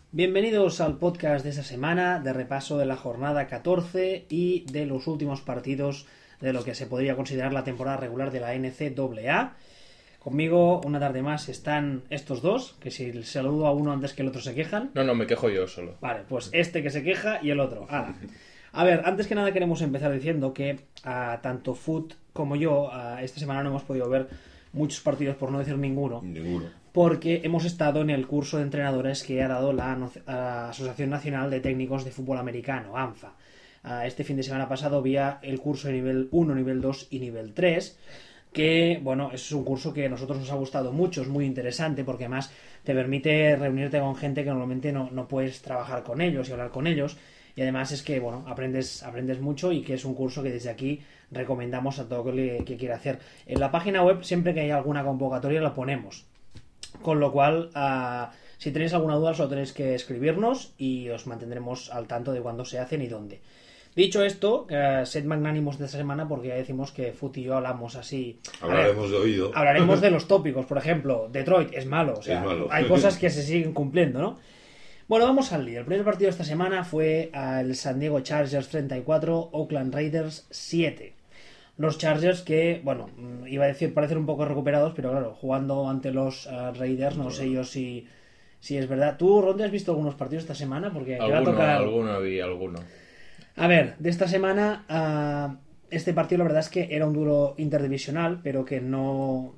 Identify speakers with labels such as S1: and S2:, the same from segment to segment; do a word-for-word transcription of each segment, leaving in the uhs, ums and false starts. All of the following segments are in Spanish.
S1: Bienvenidos al podcast de esta semana, de repaso de la jornada catorce y de los últimos partidos de lo que se podría considerar la temporada regular de la N C A A. Conmigo, una tarde más, están estos dos, que si saludo a uno antes que el otro se quejan.
S2: No, no, me quejo yo solo.
S1: Vale, pues este que se queja y el otro. ¡Hala! A ver, antes que nada queremos empezar diciendo que a tanto Foot como yo a esta semana no hemos podido ver muchos partidos, por no decir ninguno.
S3: Ninguno.
S1: Porque hemos estado en el curso de entrenadores que ha dado la Asociación Nacional de Técnicos de Fútbol Americano, ANFA. Este fin de semana pasado había el curso de nivel uno, nivel dos y nivel tres, que, bueno, es un curso que a nosotros nos ha gustado mucho, es muy interesante porque además te permite reunirte con gente que normalmente no, no puedes trabajar con ellos y hablar con ellos. Y además es que, bueno, aprendes, aprendes mucho y que es un curso que desde aquí recomendamos a todo el que quiera hacer. En la página web, siempre que hay alguna convocatoria, la ponemos. Con lo cual, uh, si tenéis alguna duda, solo tenéis que escribirnos y os mantendremos al tanto de cuándo se hacen y dónde. Dicho esto, uh, sed magnánimos de esta semana porque ya decimos que Fut y yo hablamos así.
S3: Hablaremos
S1: ver,
S3: de oído.
S1: Hablaremos de los tópicos, por ejemplo, Detroit es malo, o sea,
S3: es malo.
S1: Hay cosas que se siguen cumpliendo, ¿no? Bueno, vamos al lío. El primer partido de esta semana fue el San Diego Chargers treinta y cuatro, Oakland Raiders siete. Los Chargers que, bueno, iba a decir parecen un poco recuperados, pero claro, jugando ante los uh, Raiders, no sé yo si, si es verdad. ¿Tú, Ronde, has visto algunos partidos esta semana? Porque
S2: alguno,
S1: te va a tocar...
S2: alguno vi, alguno.
S1: A ver, de esta semana, uh, este partido la verdad es que era un duelo interdivisional, pero que no,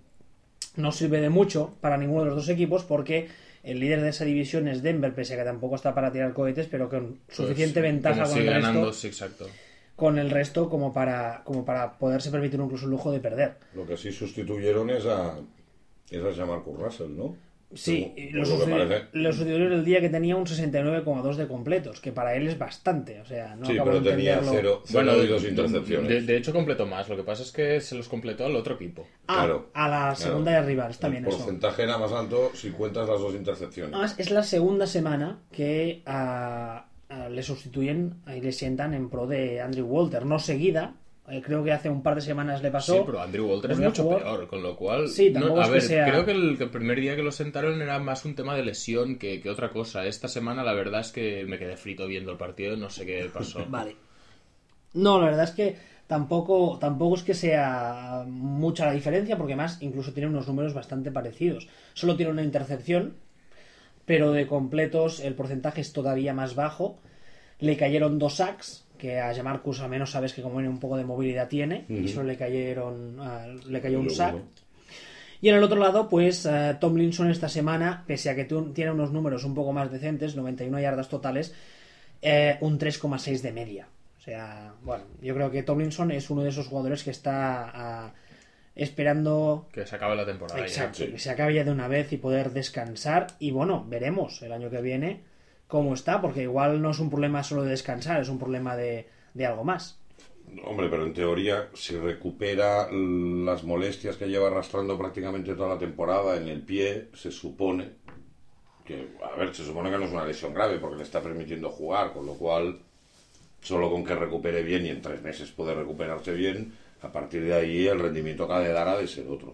S1: no sirve de mucho para ninguno de los dos equipos porque el líder de esa división es Denver, pese a que tampoco está para tirar cohetes, pero con suficiente
S2: pues,
S1: ventaja con el
S2: ganando,
S1: resto.
S2: Sí, exacto.
S1: Con el resto como para como para poderse permitir incluso el lujo de perder.
S3: Lo que sí sustituyeron es a es a Jamarcus Russell, ¿no?
S1: Sí,
S3: Como,
S1: lo, sustitu- lo sustituyeron el día que tenía un sesenta y nueve coma dos de completos, que para él es bastante, o sea, no
S3: sí,
S1: acabo
S3: pero
S1: de
S3: tenía
S1: entenderlo.
S3: cero, cero
S2: bueno,
S3: y dos intercepciones.
S2: De, de hecho completó más, lo que pasa es que se los completó al otro equipo.
S1: Ah,
S3: claro,
S1: a la segunda
S3: claro.
S1: de rivales también
S3: el
S1: eso.
S3: porcentaje era más alto si cuentas las dos intercepciones.
S1: Además, es la segunda semana que a, a, le sustituyen y le sientan en pro de Andrew Walter, no seguida. Creo que hace un par de semanas le pasó.
S2: Sí, pero Andrew Walter es mucho
S1: jugar...
S2: peor, con lo cual...
S1: Sí, tampoco
S2: no, a
S1: es
S2: ver,
S1: que sea...
S2: creo que el, que el primer día que lo sentaron era más un tema de lesión que, que otra cosa. Esta semana la verdad es que me quedé frito viendo el partido, no sé qué pasó.
S1: Vale. No, la verdad es que tampoco, tampoco es que sea mucha la diferencia, porque más incluso tiene unos números bastante parecidos. Solo tiene una intercepción, pero de completos el porcentaje es todavía más bajo. Le cayeron dos sacks, que a Jamarcus al menos sabes que como viene un poco de movilidad tiene, uh-huh. Y solo le cayeron uh, le cayó un sack. Y en el otro lado, pues uh, Tomlinson esta semana, pese a que t- tiene unos números un poco más decentes, noventa y una yardas totales, eh, un tres coma seis de media. O sea, bueno, yo creo que Tomlinson es uno de esos jugadores que está uh, esperando...
S2: Que se acabe la temporada.
S1: Exacto,
S2: ya, sí.
S1: Que se acabe ya de una vez y poder descansar. Y bueno, veremos el año que viene cómo está, porque igual no es un problema solo de descansar, es un problema de, de algo más.
S3: Hombre, pero en teoría, si recupera las molestias que lleva arrastrando prácticamente toda la temporada en el pie, se supone que, a ver, se supone que no es una lesión grave porque le está permitiendo jugar, con lo cual, solo con que recupere bien y en tres meses puede recuperarse bien, a partir de ahí el rendimiento que ha de dar ha de ser otro.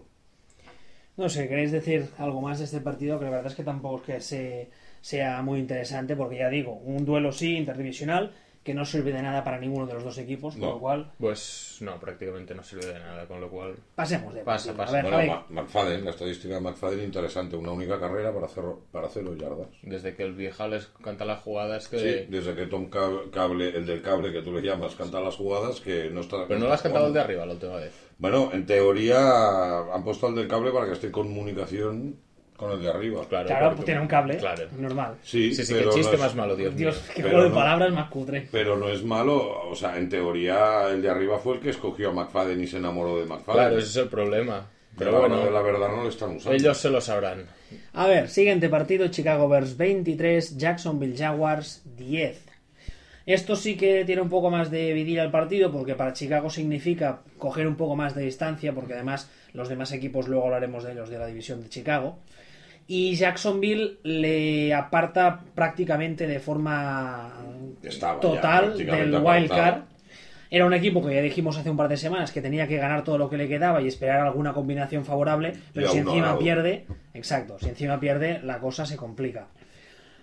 S1: No sé, ¿queréis decir algo más de este partido? Que la verdad es que tampoco es que se... sea muy interesante, porque ya digo, un duelo sí, interdivisional, que no sirve de nada para ninguno de los dos equipos, con
S3: no.
S1: lo cual...
S2: Pues no, prácticamente no sirve de nada, con lo cual...
S1: Pasemos de
S2: pasa,
S1: partido.
S2: pasa.
S1: A ver,
S3: bueno, Ma- McFadden, la estadística de McFadden interesante, una única carrera para hacer para cero yardas.
S2: Desde que el vieja les canta las jugadas que...
S3: Sí, desde que Tom Cable, el del cable que tú le llamas, canta las jugadas que no está...
S2: Pero no lo has cantado el de arriba la última vez.
S3: Bueno, en teoría han puesto el del cable para que esté en comunicación con el de arriba.
S1: Claro, claro pues tiene un cable,
S2: claro.
S1: Normal.
S3: Sí,
S2: sí, sí,
S3: pero
S2: que chiste
S3: no es,
S2: más malo, Dios mío.
S1: Dios, qué
S3: pero
S1: juego de
S3: no,
S1: palabras más cutre.
S3: Pero no es malo, o sea, en teoría el de arriba fue el que escogió a McFadden y se enamoró de McFadden.
S2: Claro, ese es el problema. Pero,
S3: pero
S2: bueno,
S3: la verdad no lo están usando.
S2: Ellos se lo sabrán.
S1: A ver, siguiente partido, Chicago Bears veintitrés, Jacksonville Jaguars diez. Esto sí que tiene un poco más de vidilla al partido, porque para Chicago significa coger un poco más de distancia, porque además los demás equipos, luego hablaremos de ellos, de la división de Chicago. Y Jacksonville le aparta prácticamente de forma
S3: Estaba
S1: total
S3: ya,
S1: del wild card. Era un equipo que ya dijimos hace un par de semanas que tenía que ganar todo lo que le quedaba y esperar alguna combinación favorable, pero si encima pierde, exacto, si encima pierde, la cosa se complica.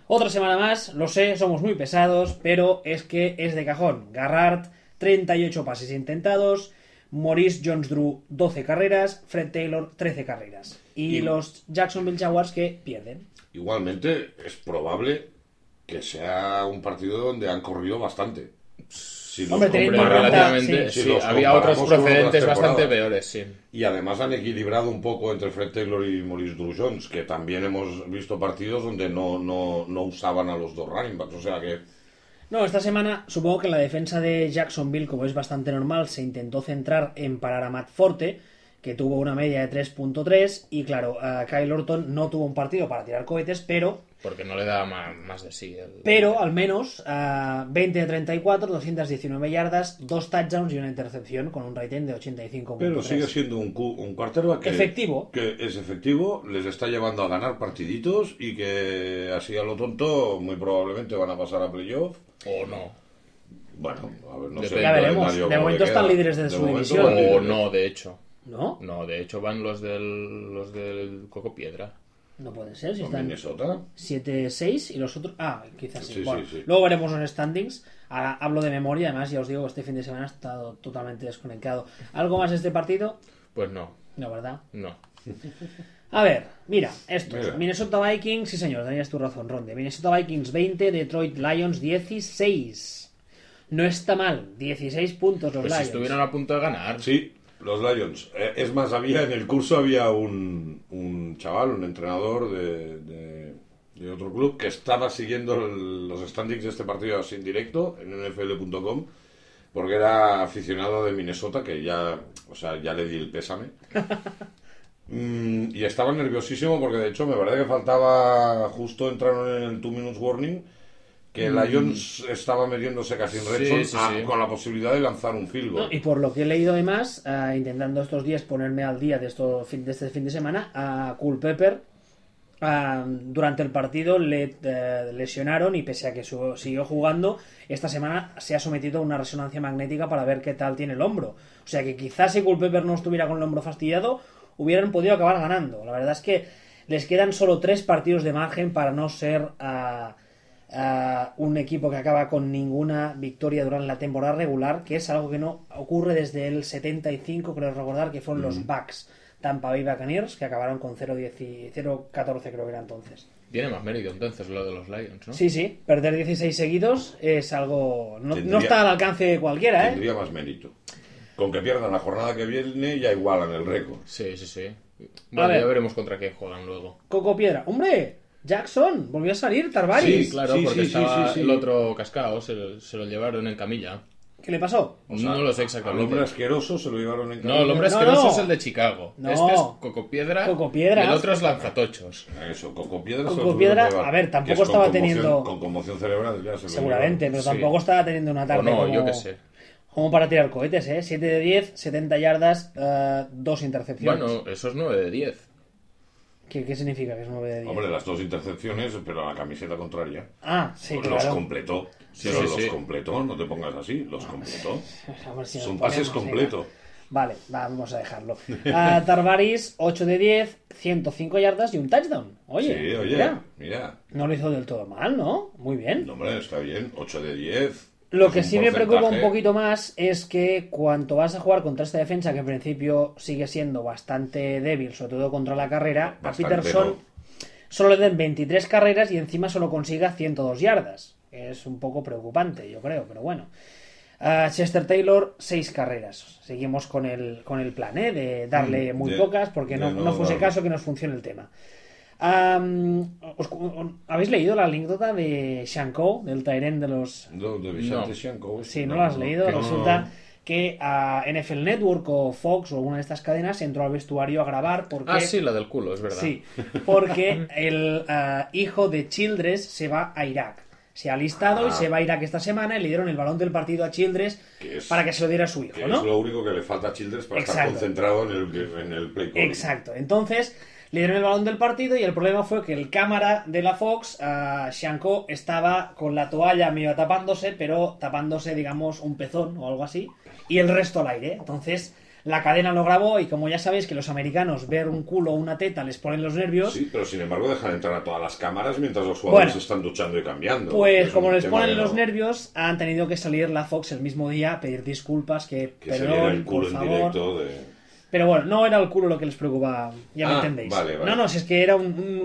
S1: Otra semana más, lo sé, somos muy pesados, pero es que es de cajón. Garrard, treinta y ocho pases intentados. Maurice Jones-Drew, doce carreras. Fred Taylor, trece carreras. Y, y los Jacksonville Jaguars que pierden.
S3: Igualmente, es probable que sea un partido donde han corrido bastante. Si
S1: Hombre, teniendo
S2: Hombre,
S1: en cuenta-
S2: relativamente,
S1: sí.
S2: sí,
S3: Si los
S2: había otros
S3: comparamos con
S2: procedentes
S3: otras
S2: bastante
S3: temporadas.
S2: peores, sí.
S3: Y además han equilibrado un poco entre Fred Taylor y Maurice Drew-Jones, que también hemos visto partidos donde no, no, no usaban a los dos running backs. O sea que
S1: No, esta semana supongo que la defensa de Jacksonville, como es bastante normal, se intentó centrar en parar a Matt Forte, que tuvo una media de tres punto tres, y claro, uh, Kyle Orton no tuvo un partido para tirar cohetes, pero
S2: Porque no le da más, más de sí. El...
S1: pero al menos uh, veinte de treinta y cuatro, doscientas diecinueve yardas, dos touchdowns y una intercepción con un rating de ochenta y cinco punto tres.
S3: Pero sigue siendo un, cu- un quarterback que,
S1: Efectivo.
S3: que es efectivo, les está llevando a ganar partiditos y que así a lo tonto muy probablemente van a pasar a playoff.
S2: O no.
S3: Bueno, a ver, no
S2: Depende.
S3: sé.
S1: Ya
S3: el
S1: veremos.
S3: calendario
S1: De
S3: cómo
S1: momento
S3: le
S1: están
S3: queda.
S1: líderes de su
S3: momento
S1: división.
S3: van
S2: O
S3: líderes.
S2: no, de hecho.
S1: ¿No?
S2: No, de hecho van los del, los del Coco Piedra.
S1: No puede ser, si
S3: Con
S1: están
S3: Minnesota.
S1: siete seis y los otros... Ah, quizás sí.
S3: Sí,
S1: Bueno,
S3: sí, sí.
S1: luego veremos los standings. Ahora hablo de memoria, además ya os digo que este fin de semana he estado totalmente desconectado. ¿Algo más de este partido?
S2: Pues no,
S1: No, ¿verdad?
S2: no.
S1: A ver, mira, estos.
S3: Mira.
S1: Minnesota Vikings, sí señor, tenías tu razón, Ronde. Minnesota Vikings veinte, Detroit Lions dieciséis. No está mal, dieciséis puntos los
S2: Pues si
S1: Lions.
S2: estuvieron a punto de ganar.
S3: Sí, los Lions. Eh, es más, había en el curso había un, un chaval, un entrenador de, de, de otro club que estaba siguiendo el- los standings de este partido así en directo en N F L punto com porque era aficionado de Minnesota, que ya, o sea, ya le di el pésame. Mm, y estaba nerviosísimo porque de hecho me parece que faltaba, justo entraron en el two minutes warning, que Lions estaba metiéndose casi en red
S2: Sí,
S3: zone
S2: sí,
S3: a-
S2: sí.
S3: con la posibilidad de lanzar un field goal.
S1: No, y por lo que he leído además, ah, intentando estos días ponerme al día de, esto, fin- de este fin de semana, a Culpepper ah, durante el partido le eh, lesionaron y pese a que su- siguió jugando, esta semana se ha sometido a una resonancia magnética para ver qué tal tiene el hombro. O sea que quizás si Culpepper no estuviera con el hombro fastidiado, hubieran podido acabar ganando. La verdad es que les quedan solo tres partidos de margen para no ser... ah, Uh, un equipo que acaba con ninguna victoria durante la temporada regular, que es algo que no ocurre desde el setenta y cinco, creo recordar que fueron los Bucks Tampa Bay Buccaneers, que acabaron con cero catorce creo que era entonces.
S2: Tiene más mérito entonces lo de los Lions, ¿no?
S1: Sí, sí, perder dieciséis seguidos es algo... No,
S3: Tendría-
S1: no está al alcance de cualquiera, ¿eh?
S3: Tendría más mérito. Con que pierdan la jornada que viene ya igualan el récord.
S2: Sí, sí, sí.
S1: A
S2: Bueno,
S1: ver.
S2: ya veremos contra qué juegan luego.
S1: Coco Piedra. ¡Hombre! Jackson, volvió a salir, Tarvaris.
S2: Sí, claro,
S3: sí,
S2: porque
S3: sí, sí,
S2: estaba
S3: sí, sí.
S2: el otro cascado, se lo, se lo llevaron en camilla.
S1: ¿Qué le pasó?
S3: O sea,
S2: no lo sé
S3: Al
S2: exactamente.
S3: hombre asqueroso se lo llevaron en
S2: No, el hombre
S1: No,
S2: asqueroso
S1: no.
S2: es el de Chicago.
S1: No.
S2: Este es Cocopiedra.
S1: Cocopiedra.
S2: Y el otro es Lanzatochos.
S3: Eso, Coco Piedra se
S1: Coco
S3: lo
S1: Piedra,
S3: tuvieron que llevar.
S1: a ver, tampoco
S3: Que es con
S1: estaba
S3: conmoción-
S1: teniendo-
S3: Con conmoción cerebral ya se lo
S1: Seguramente, pero
S2: Sí.
S1: tampoco estaba teniendo una tarde
S2: O no,
S1: como...
S2: yo qué sé.
S1: Como para tirar cohetes, ¿eh? siete de diez, setenta yardas, eh, dos intercepciones.
S2: Bueno, eso es nueve de diez.
S1: ¿Qué, ¿Qué significa que es nueve de diez?
S3: llevaron. Hombre, las dos intercepciones, pero a la camiseta contraria.
S1: Ah, sí,
S3: Los
S1: claro.
S3: completó.
S2: Sí,
S3: Pero
S2: sí,
S3: los
S2: sí.
S3: completó, no te pongas así, los completó.
S1: A ver si nos
S3: Son
S1: ponemos,
S3: pases
S1: venga.
S3: completos.
S1: Vale, vamos a dejarlo. Ah, Tarvaris, ocho de diez, ciento cinco yardas y un touchdown. Oye,
S3: Sí, oye,
S1: mira,
S3: mira.
S1: no lo hizo del todo mal, ¿no? Muy bien.
S3: No, hombre, está bien, ocho de diez.
S1: Lo
S3: Es
S1: que
S3: un
S1: sí me preocupa un
S3: porcentaje.
S1: poquito más es que cuando vas a jugar contra esta defensa, que en principio sigue siendo bastante débil, sobre todo contra la carrera,
S3: Bastante,
S1: a Peterson
S3: ¿no?
S1: solo le den veintitrés carreras y encima solo consiga ciento dos yardas. Es un poco preocupante, yo creo, pero bueno. Ah, Chester Taylor, seis carreras. Seguimos con el, con el plan, ¿eh? De darle
S3: Mm,
S1: muy
S3: de-
S1: pocas porque
S3: de
S1: no,
S3: no
S1: no fuese
S3: darle.
S1: caso que nos funcione el tema. Am, ¿os- os- ¿Habéis leído la anécdota de Shanko, del Tyrant de los...
S3: No, de Vicente
S2: No.
S3: Sianco, este,
S1: Sí, ¿no lo has leído?
S3: que no,
S1: Resulta
S3: no.
S1: que a N F L Network o Fox o alguna de estas cadenas entró al vestuario a grabar porque...
S2: Ah, sí, la del culo, es verdad.
S1: Sí, porque el ah, hijo de Childress se va a Irak. Se ha alistado y
S3: Ah.
S1: se va a Irak esta semana y le dieron el balón del partido a Childress
S3: Que es-
S1: para que se lo diera a su hijo,
S3: Que
S1: ¿no?
S3: es lo único que le falta a Childress para estar
S1: Exacto.
S3: concentrado en el, en el play calling.
S1: Exacto. Entonces, le dieron el balón del partido y el problema fue que el cámara de la Fox, uh, Shanko, estaba con la toalla medio tapándose, pero tapándose, digamos, un pezón o algo así, y el resto al aire. Entonces, La cadena lo grabó y como ya sabéis que los americanos ver un culo o una teta les ponen los nervios.
S3: Sí, pero sin embargo dejan entrar a todas las cámaras mientras los jugadores
S1: Bueno,
S3: están duchando y cambiando.
S1: Pues
S3: Es
S1: como
S3: un
S1: les
S3: tema
S1: ponen
S3: que
S1: los
S3: no-
S1: nervios, han tenido que salir la Fox el mismo día a pedir disculpas, que,
S3: Que se viera
S1: perdón,
S3: el culo
S1: por
S3: en
S1: favor.
S3: directo de...
S1: Pero bueno, no era el culo lo que les preocupaba, ya me
S3: Ah,
S1: entendéis.
S3: vale, vale.
S1: No, no, si es que era un, un-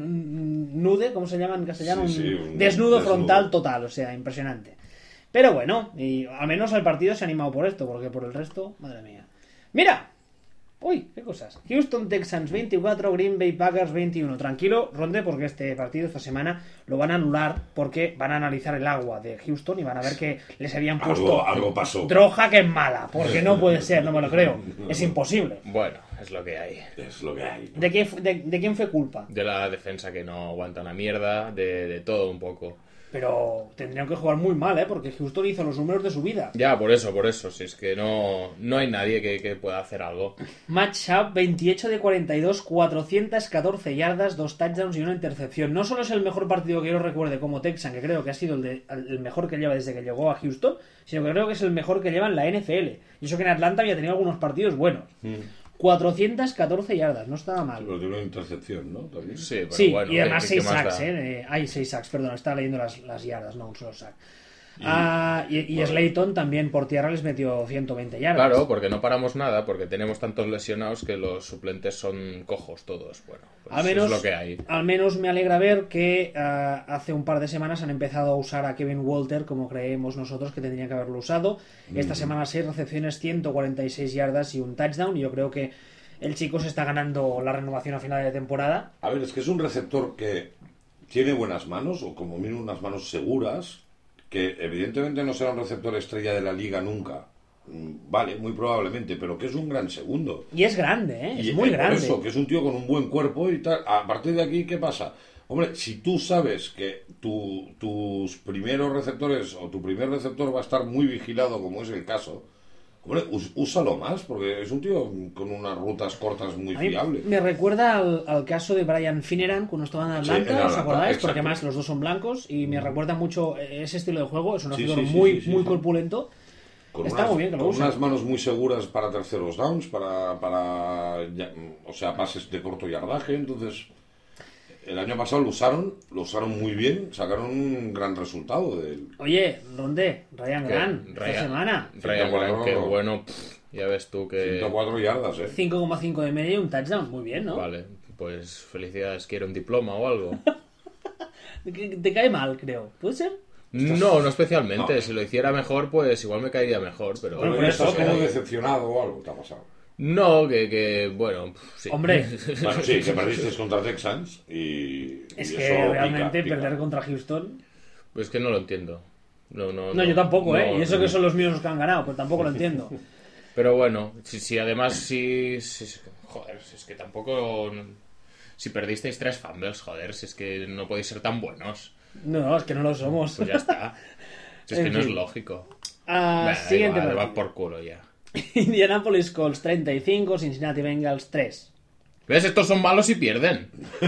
S1: un nude, ¿cómo se llama en castellano?
S3: Sí,
S1: un,
S3: sí, un
S1: desnudo,
S3: desnudo.
S1: frontal total, o sea, impresionante. Pero bueno, y al menos el partido se ha animado por esto, porque por el resto, madre mía. ¡Mira! Uy, qué cosas. Houston Texans veinticuatro, Green Bay Packers veintiuno. Tranquilo, Ronde, porque este partido esta semana lo van a anular porque van a analizar el agua de Houston y van a ver que les habían puesto
S3: Algo, algo pasó.
S1: droga que es mala, porque no puede ser, no me lo creo. Es imposible.
S2: Bueno, es lo que hay.
S3: Es lo que hay.
S1: ¿De, qué, fu- de, de quién fue culpa?
S2: De la defensa que no aguanta una mierda, de, de todo un poco.
S1: Pero tendrían que jugar muy mal, ¿eh? Porque Houston hizo los números de su vida.
S2: Ya, por eso, por eso. Si es que no, no hay nadie que, que pueda hacer algo.
S1: Matchup veintiocho de cuarenta y dos, cuatrocientas catorce yardas, dos touchdowns y una intercepción. No solo es el mejor partido que yo recuerde como Texan, que creo que ha sido el, de- el mejor que lleva desde que llegó a Houston, sino que creo que es el mejor que lleva en la N F L. Y eso que en Atlanta había tenido algunos partidos buenos. cuatrocientas catorce yardas, no estaba mal.
S3: Pero tiene una intercepción, ¿no? También.
S2: Sí, pero
S1: Sí,
S2: bueno,
S1: y además
S2: ¿qué-
S1: seis
S2: qué más
S1: sacks,
S2: da?
S1: ¿eh? Eh, Hay seis sacks, perdón, estaba leyendo las, las yardas, no un solo sack. Ah, y, y Slayton también por tierra les metió ciento veinte yardas.
S2: Claro, porque no paramos nada, porque tenemos tantos lesionados que los suplentes son cojos todos. Bueno, pues
S1: Al menos,
S2: es lo que hay.
S1: al menos me alegra ver que ah, hace un par de semanas han empezado a usar a Kevin Walter como creemos nosotros que tendrían que haberlo usado. Esta semana seis recepciones, ciento cuarenta y seis yardas y un touchdown. Y yo creo que el chico se está ganando la renovación a final de temporada.
S3: A ver, es que es un receptor que tiene buenas manos, o como mínimo unas manos seguras, que evidentemente no será un receptor estrella de la liga nunca. Mm, Vale, muy probablemente, pero que es un gran segundo.
S1: Y es grande, ¿eh? Es
S3: Y,
S1: muy
S3: eh, por
S1: grande.
S3: eso, que es un tío con un buen cuerpo y tal. A partir de aquí, ¿qué pasa? Hombre, si tú sabes que tu- tus primeros receptores o tu primer receptor va a estar muy vigilado, como es el caso, hombre, us- úsalo más, porque es un tío con unas rutas cortas muy
S1: A mí
S3: fiable.
S1: me recuerda al, al caso de Brian Finneran cuando estaba en
S3: Sí,
S1: Atlanta,
S3: en
S1: ¿os
S3: Atlanta,
S1: acordáis?
S3: exacto.
S1: Porque además los dos son blancos y me recuerda mucho ese estilo de juego. Es un
S3: Sí,
S1: receptor
S3: sí, sí,
S1: muy,
S3: sí, sí,
S1: muy
S3: sí.
S1: corpulento.
S3: Con
S1: Está
S3: unas,
S1: muy bien que lo
S3: con
S1: usen.
S3: unas manos muy seguras para terceros downs, para, para ya- o sea, pases de corto yardaje. Entonces, el año pasado lo usaron, lo usaron muy bien, sacaron un gran resultado de él.
S1: Oye, ¿dónde? Ryan
S2: Que
S1: Grant, esta
S2: Ryan-
S1: semana.
S2: Ryan
S3: ciento
S2: Grant,
S3: cuatro,
S2: qué bueno. pff, ya ves tú que...
S3: ciento cuatro yardas, ¿eh?
S1: cinco coma cinco de media y un touchdown. Muy bien, ¿no?
S2: Vale, pues felicidades, quiero un diploma o algo.
S1: Te, te cae mal, creo. ¿Puede ser?
S2: No, no especialmente.
S3: No.
S2: Si lo hiciera mejor, pues igual me caería mejor, pero...
S1: Bueno,
S3: Pero
S1: por
S3: estás
S1: eso,
S3: como
S1: que-
S3: decepcionado o algo, te ha pasado.
S2: No, que, que bueno, pff, sí.
S1: Hombre,
S3: Bueno, sí, que perdiste contra Texans y.
S1: es
S3: y
S1: que
S3: eso
S1: realmente
S3: pica, pica.
S1: perder contra Houston...
S2: Pues que no lo entiendo. No, no,
S1: No, yo tampoco, ¿eh?
S2: no,
S1: Y eso
S2: no.
S1: que son los míos los que han ganado, pero tampoco lo entiendo.
S2: Pero bueno, si, si además si, si- Joder, si es que tampoco... Si perdisteis tres fumbles, joder, si es que no podéis ser tan buenos.
S1: No, no, es que no lo somos.
S2: Pues ya está. Si es
S1: En
S2: que no es
S1: fin.
S2: lógico.
S1: Ah,
S2: Bah,
S1: siguiente
S2: igual,
S1: partido.
S2: va por culo ya.
S1: Indianapolis Colts treinta y cinco, Cincinnati Bengals tres.
S2: ¿Ves? Estos son malos y pierden.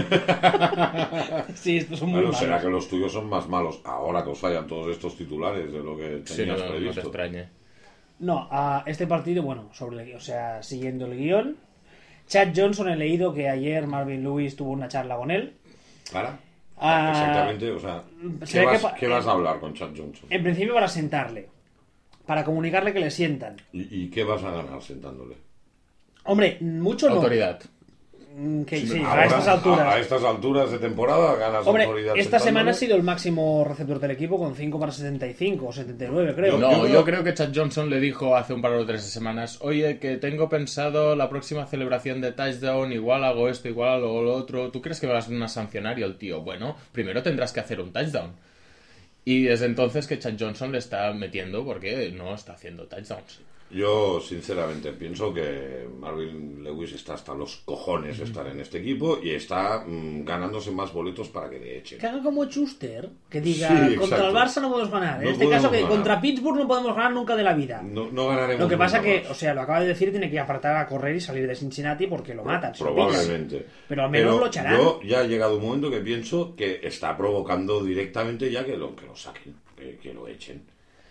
S1: Sí, estos son muy
S3: Bueno,
S1: malos.
S3: será que los tuyos son más malos ahora que os fallan todos estos titulares de lo que
S2: Sí, no,
S3: tenías
S2: no, no te
S3: previsto.
S2: extrañe.
S1: No, a este partido, bueno, sobre, o sea, siguiendo el guión, Chad Johnson he leído que ayer Marvin Lewis tuvo una charla con él.
S3: ¿Para?
S1: Ah,
S3: Exactamente, o sea,
S1: se
S3: ¿qué
S1: ve
S3: vas,
S1: que pa-
S3: qué vas a hablar con Chad Johnson?
S1: En principio para sentarle, para comunicarle que le sientan.
S3: ¿Y, y qué vas a ganar sentándole?
S1: Hombre, mucho no.
S2: Autoridad.
S1: Mm, Que sí, a
S3: Ahora,
S1: estas alturas.
S3: A, a estas alturas de temporada ganas
S1: Hombre,
S3: autoridad
S1: esta semana ha
S3: sentándole.
S1: sido el máximo receptor del equipo con cinco para setenta y cinco o setenta y nueve, creo.
S2: No,
S3: Yo
S2: yo
S3: creo-
S2: creo... que Chad Johnson le dijo hace un par o tres de semanas, oye, que tengo pensado la próxima celebración de touchdown, igual hago esto, igual hago lo otro. ¿Tú crees que vas a sancionar? Y el tío, bueno, primero tendrás que hacer un touchdown. Y desde entonces que Chad Johnson le está metiendo porque no está haciendo touchdowns.
S3: Yo, sinceramente, pienso que Marvin Lewis está hasta los cojones de estar en este equipo y está mm, ganándose más boletos para que le echen.
S1: Que haga como Schuster, que diga,
S3: Sí,
S1: contra
S3: exacto.
S1: el Barça no podemos ganar. En
S3: No
S1: este caso,
S3: podemos
S1: que
S3: ganar.
S1: contra Pittsburgh no podemos ganar nunca de la vida.
S3: No, no ganaremos
S1: Lo que pasa
S3: nunca
S1: que,
S3: más.
S1: o sea, lo acaba de decir, tiene que apartar a correr y salir de Cincinnati porque lo matan. si lo
S3: Probablemente.
S1: pillan. Pero al menos lo echarán.
S3: Yo ya ha llegado un momento que pienso que está provocando directamente ya que lo, que lo saquen, que, que lo echen.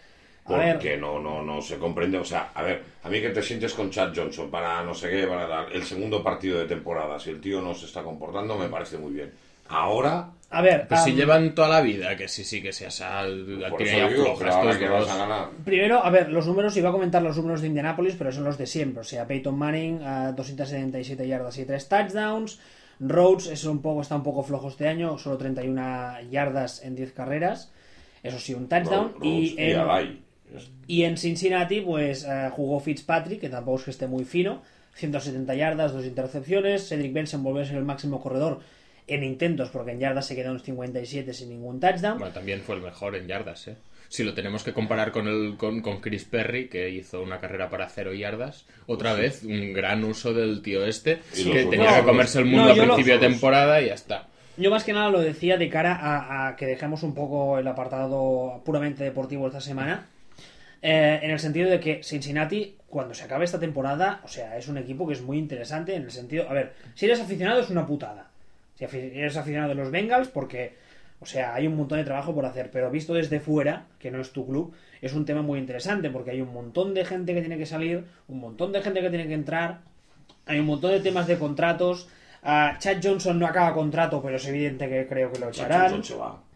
S1: A ver.
S3: Porque no, no, no se comprende. O sea, a ver, a mí que te sientes con Chad Johnson para no sé qué, para dar el segundo partido de temporada, si el tío no se está comportando, me parece muy bien. Ahora,
S1: A ver,
S2: Pues si
S1: am,
S2: llevan toda la vida, que sí, sí, que sea sal,
S3: por
S2: tiene
S3: eso
S2: ya
S3: digo,
S2: floja
S3: pero ahora
S2: estos
S3: que
S2: dos.
S3: vas a ganar.
S1: primero, a ver, los números, iba a comentar los números de Indianapolis, pero son los de siempre. O sea, Peyton Manning, a doscientas setenta y siete yardas y tres touchdowns. Rhodes es un poco, está un poco flojo este año, solo treinta y una yardas en diez carreras. Eso sí, un touchdown.
S3: Ro-
S1: y,
S3: Rhodes
S1: en,
S3: Alay.
S1: y en Cincinnati, pues eh, jugó Fitzpatrick, que tampoco es que esté muy fino. ciento setenta yardas, dos intercepciones. Cedric Benson volvió a ser el máximo corredor en intentos, porque en yardas se quedó en cincuenta y siete sin ningún touchdown.
S2: Bueno, también fue el mejor en yardas, ¿eh? Si lo tenemos que comparar con el con, con Chris Perry, que hizo una carrera para cero yardas, otra vez un gran uso del tío este,
S3: Y
S2: que
S3: los
S2: tenía
S3: otros-
S2: que comerse el
S1: no,
S2: mundo
S1: yo
S2: a
S1: lo-
S2: principio de temporada y ya está.
S1: Yo más que nada lo decía de cara a, a que dejemos un poco el apartado puramente deportivo esta semana, eh, en el sentido de que Cincinnati, cuando se acabe esta temporada, o sea, es un equipo que es muy interesante en el sentido, a ver, si eres aficionado es una putada, si afi- eres aficionado de los Bengals, porque, o sea, hay un montón de trabajo por hacer, pero visto desde fuera, que no es tu club, es un tema muy interesante, porque hay un montón de gente que tiene que salir, un montón de gente que tiene que entrar, hay un montón de temas de contratos. Uh, Chad Johnson no acaba contrato, pero es evidente que creo que lo
S3: Chad
S1: echarán.
S3: Johnson se va.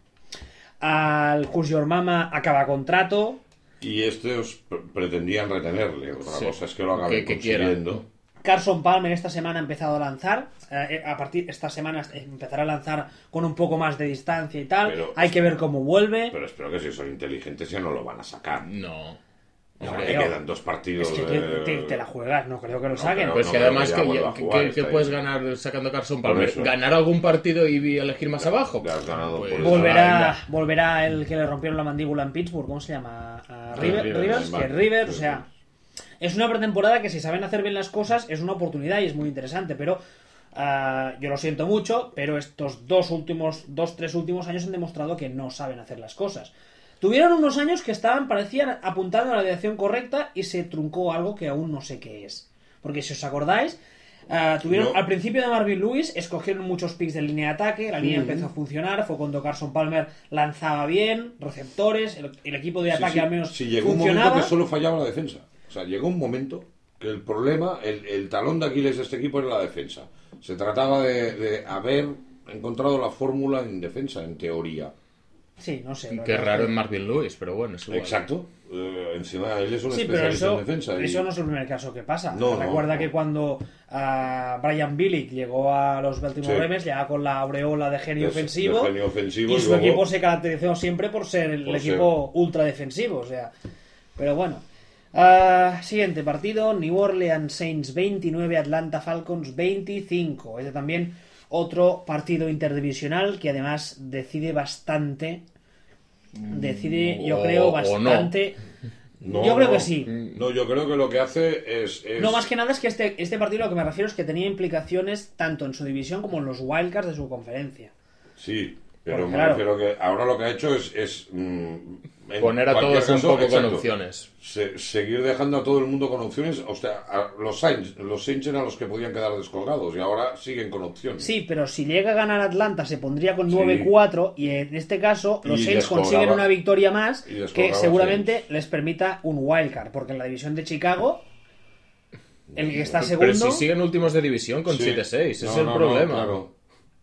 S1: Al Who's Your Mama acaba contrato.
S3: Y estos pre- pretendían retenerle. Otra
S2: Sí.
S3: cosa es que lo acaben
S2: Que- que quiera.
S3: consiguiendo.
S1: Carson Palmer esta semana ha empezado a lanzar. Eh, a partir de esta semana empezará a lanzar con un poco más de distancia y tal.
S3: Pero-
S1: Hay que ver cómo vuelve.
S3: Pero espero que si son inteligentes ya no lo van a sacar.
S2: No.
S3: Ahora
S2: Hombre,
S3: que
S1: creo.
S3: quedan dos partidos.
S1: Es que te,
S3: de-
S1: te- te la juegas, no creo que lo
S3: No,
S1: saquen.
S3: pero
S2: Pues
S3: no
S2: que
S3: creo
S2: además,
S3: que ya
S2: que,
S3: vuelva a
S2: que-
S3: jugar
S2: que-
S3: este
S2: que puedes
S3: año.
S2: ganar sacando Carson
S3: Por
S2: Palmer.
S3: eso.
S2: ¿Ganar algún partido y elegir más abajo?
S3: Le has ganado
S2: Pues,
S3: por-
S1: Volverá,
S2: venga.
S1: volverá el que le rompieron la mandíbula en Pittsburgh. ¿Cómo se llama? A River-
S2: Rivers,
S1: Rivers.
S3: vale.
S1: Que Rivers, o sea, es una pretemporada que si saben hacer bien las cosas es una oportunidad y es muy interesante, pero ah, yo lo siento mucho, pero estos dos últimos, dos, tres últimos años han demostrado que no saben hacer las cosas. Tuvieron unos años que estaban, parecían apuntando a la dirección correcta y se truncó algo que aún no sé qué es. Porque si os acordáis, ah, tuvieron
S3: No.
S1: al principio de Marvin Lewis, escogieron muchos picks de línea de ataque, la línea empezó a funcionar, fue cuando Carson Palmer lanzaba bien, receptores, el, el equipo de
S3: Sí,
S1: ataque
S3: sí.
S1: al menos
S3: Sí, llegó un
S1: funcionaba.
S3: momento que solo fallaba la defensa. O sea, llegó un momento que el problema, el, el talón de Aquiles de este equipo era la defensa. Se trataba de, de haber encontrado la fórmula en defensa, en teoría.
S1: Sí, no sé. la
S2: Qué
S1: verdad
S2: raro
S1: es
S2: en
S1: que-
S2: Marvin Lewis, pero bueno, es igual.
S3: Exacto. Eh, encima él es un
S1: Sí, pero
S3: especialista
S1: eso,
S3: en defensa. y-
S1: eso no es el primer caso que pasa.
S3: No, no,
S1: Recuerda
S3: no.
S1: que cuando ah, Brian Billick llegó a los Baltimore
S3: Sí.
S1: Ravens, llegaba con la aureola de genio
S3: de-
S1: ofensivo.
S3: de genio ofensivo
S1: y
S3: y
S1: su
S3: luego-
S1: equipo se caracterizó siempre por ser el
S3: Por
S1: equipo ultra defensivo. O sea, pero bueno. Ah, siguiente partido: New Orleans Saints veintinueve, Atlanta Falcons veinticinco. Este también otro partido interdivisional que además decide bastante. Decide, yo
S2: O-
S1: creo,
S2: o no.
S1: bastante.
S3: No,
S1: yo creo
S3: no.
S1: que sí.
S3: No, yo creo que lo que hace es... es-
S1: No, más que nada es que este, este partido lo que me refiero es que tenía implicaciones tanto en su división como en los wildcards de su conferencia.
S3: Sí, pero
S1: Porque,
S3: me
S1: claro.
S3: refiero que ahora lo que ha hecho es... es mm, en
S2: Poner a
S3: cualquier
S2: todos un
S3: caso,
S2: poco con
S3: exacto,
S2: opciones.
S3: se- seguir dejando a todo el mundo con opciones. O sea, a los Saints, los Saints eran los que podían quedar descolgados y ahora siguen con opciones.
S1: Sí, pero si llega a ganar Atlanta se pondría con
S3: Sí.
S1: nueve cuatro y en este caso los
S3: Y
S1: Saints
S3: descolgaba-
S1: consiguen una victoria más
S3: y descolgaba
S1: que
S3: a
S1: seguramente
S3: Saints.
S1: les permita un wildcard, porque en la división de Chicago el que está
S2: Pero
S1: segundo...
S2: si siguen últimos de división con
S3: Sí.
S2: siete seis, ese
S3: No,
S2: es el
S3: no, no,
S2: problema.
S3: claro.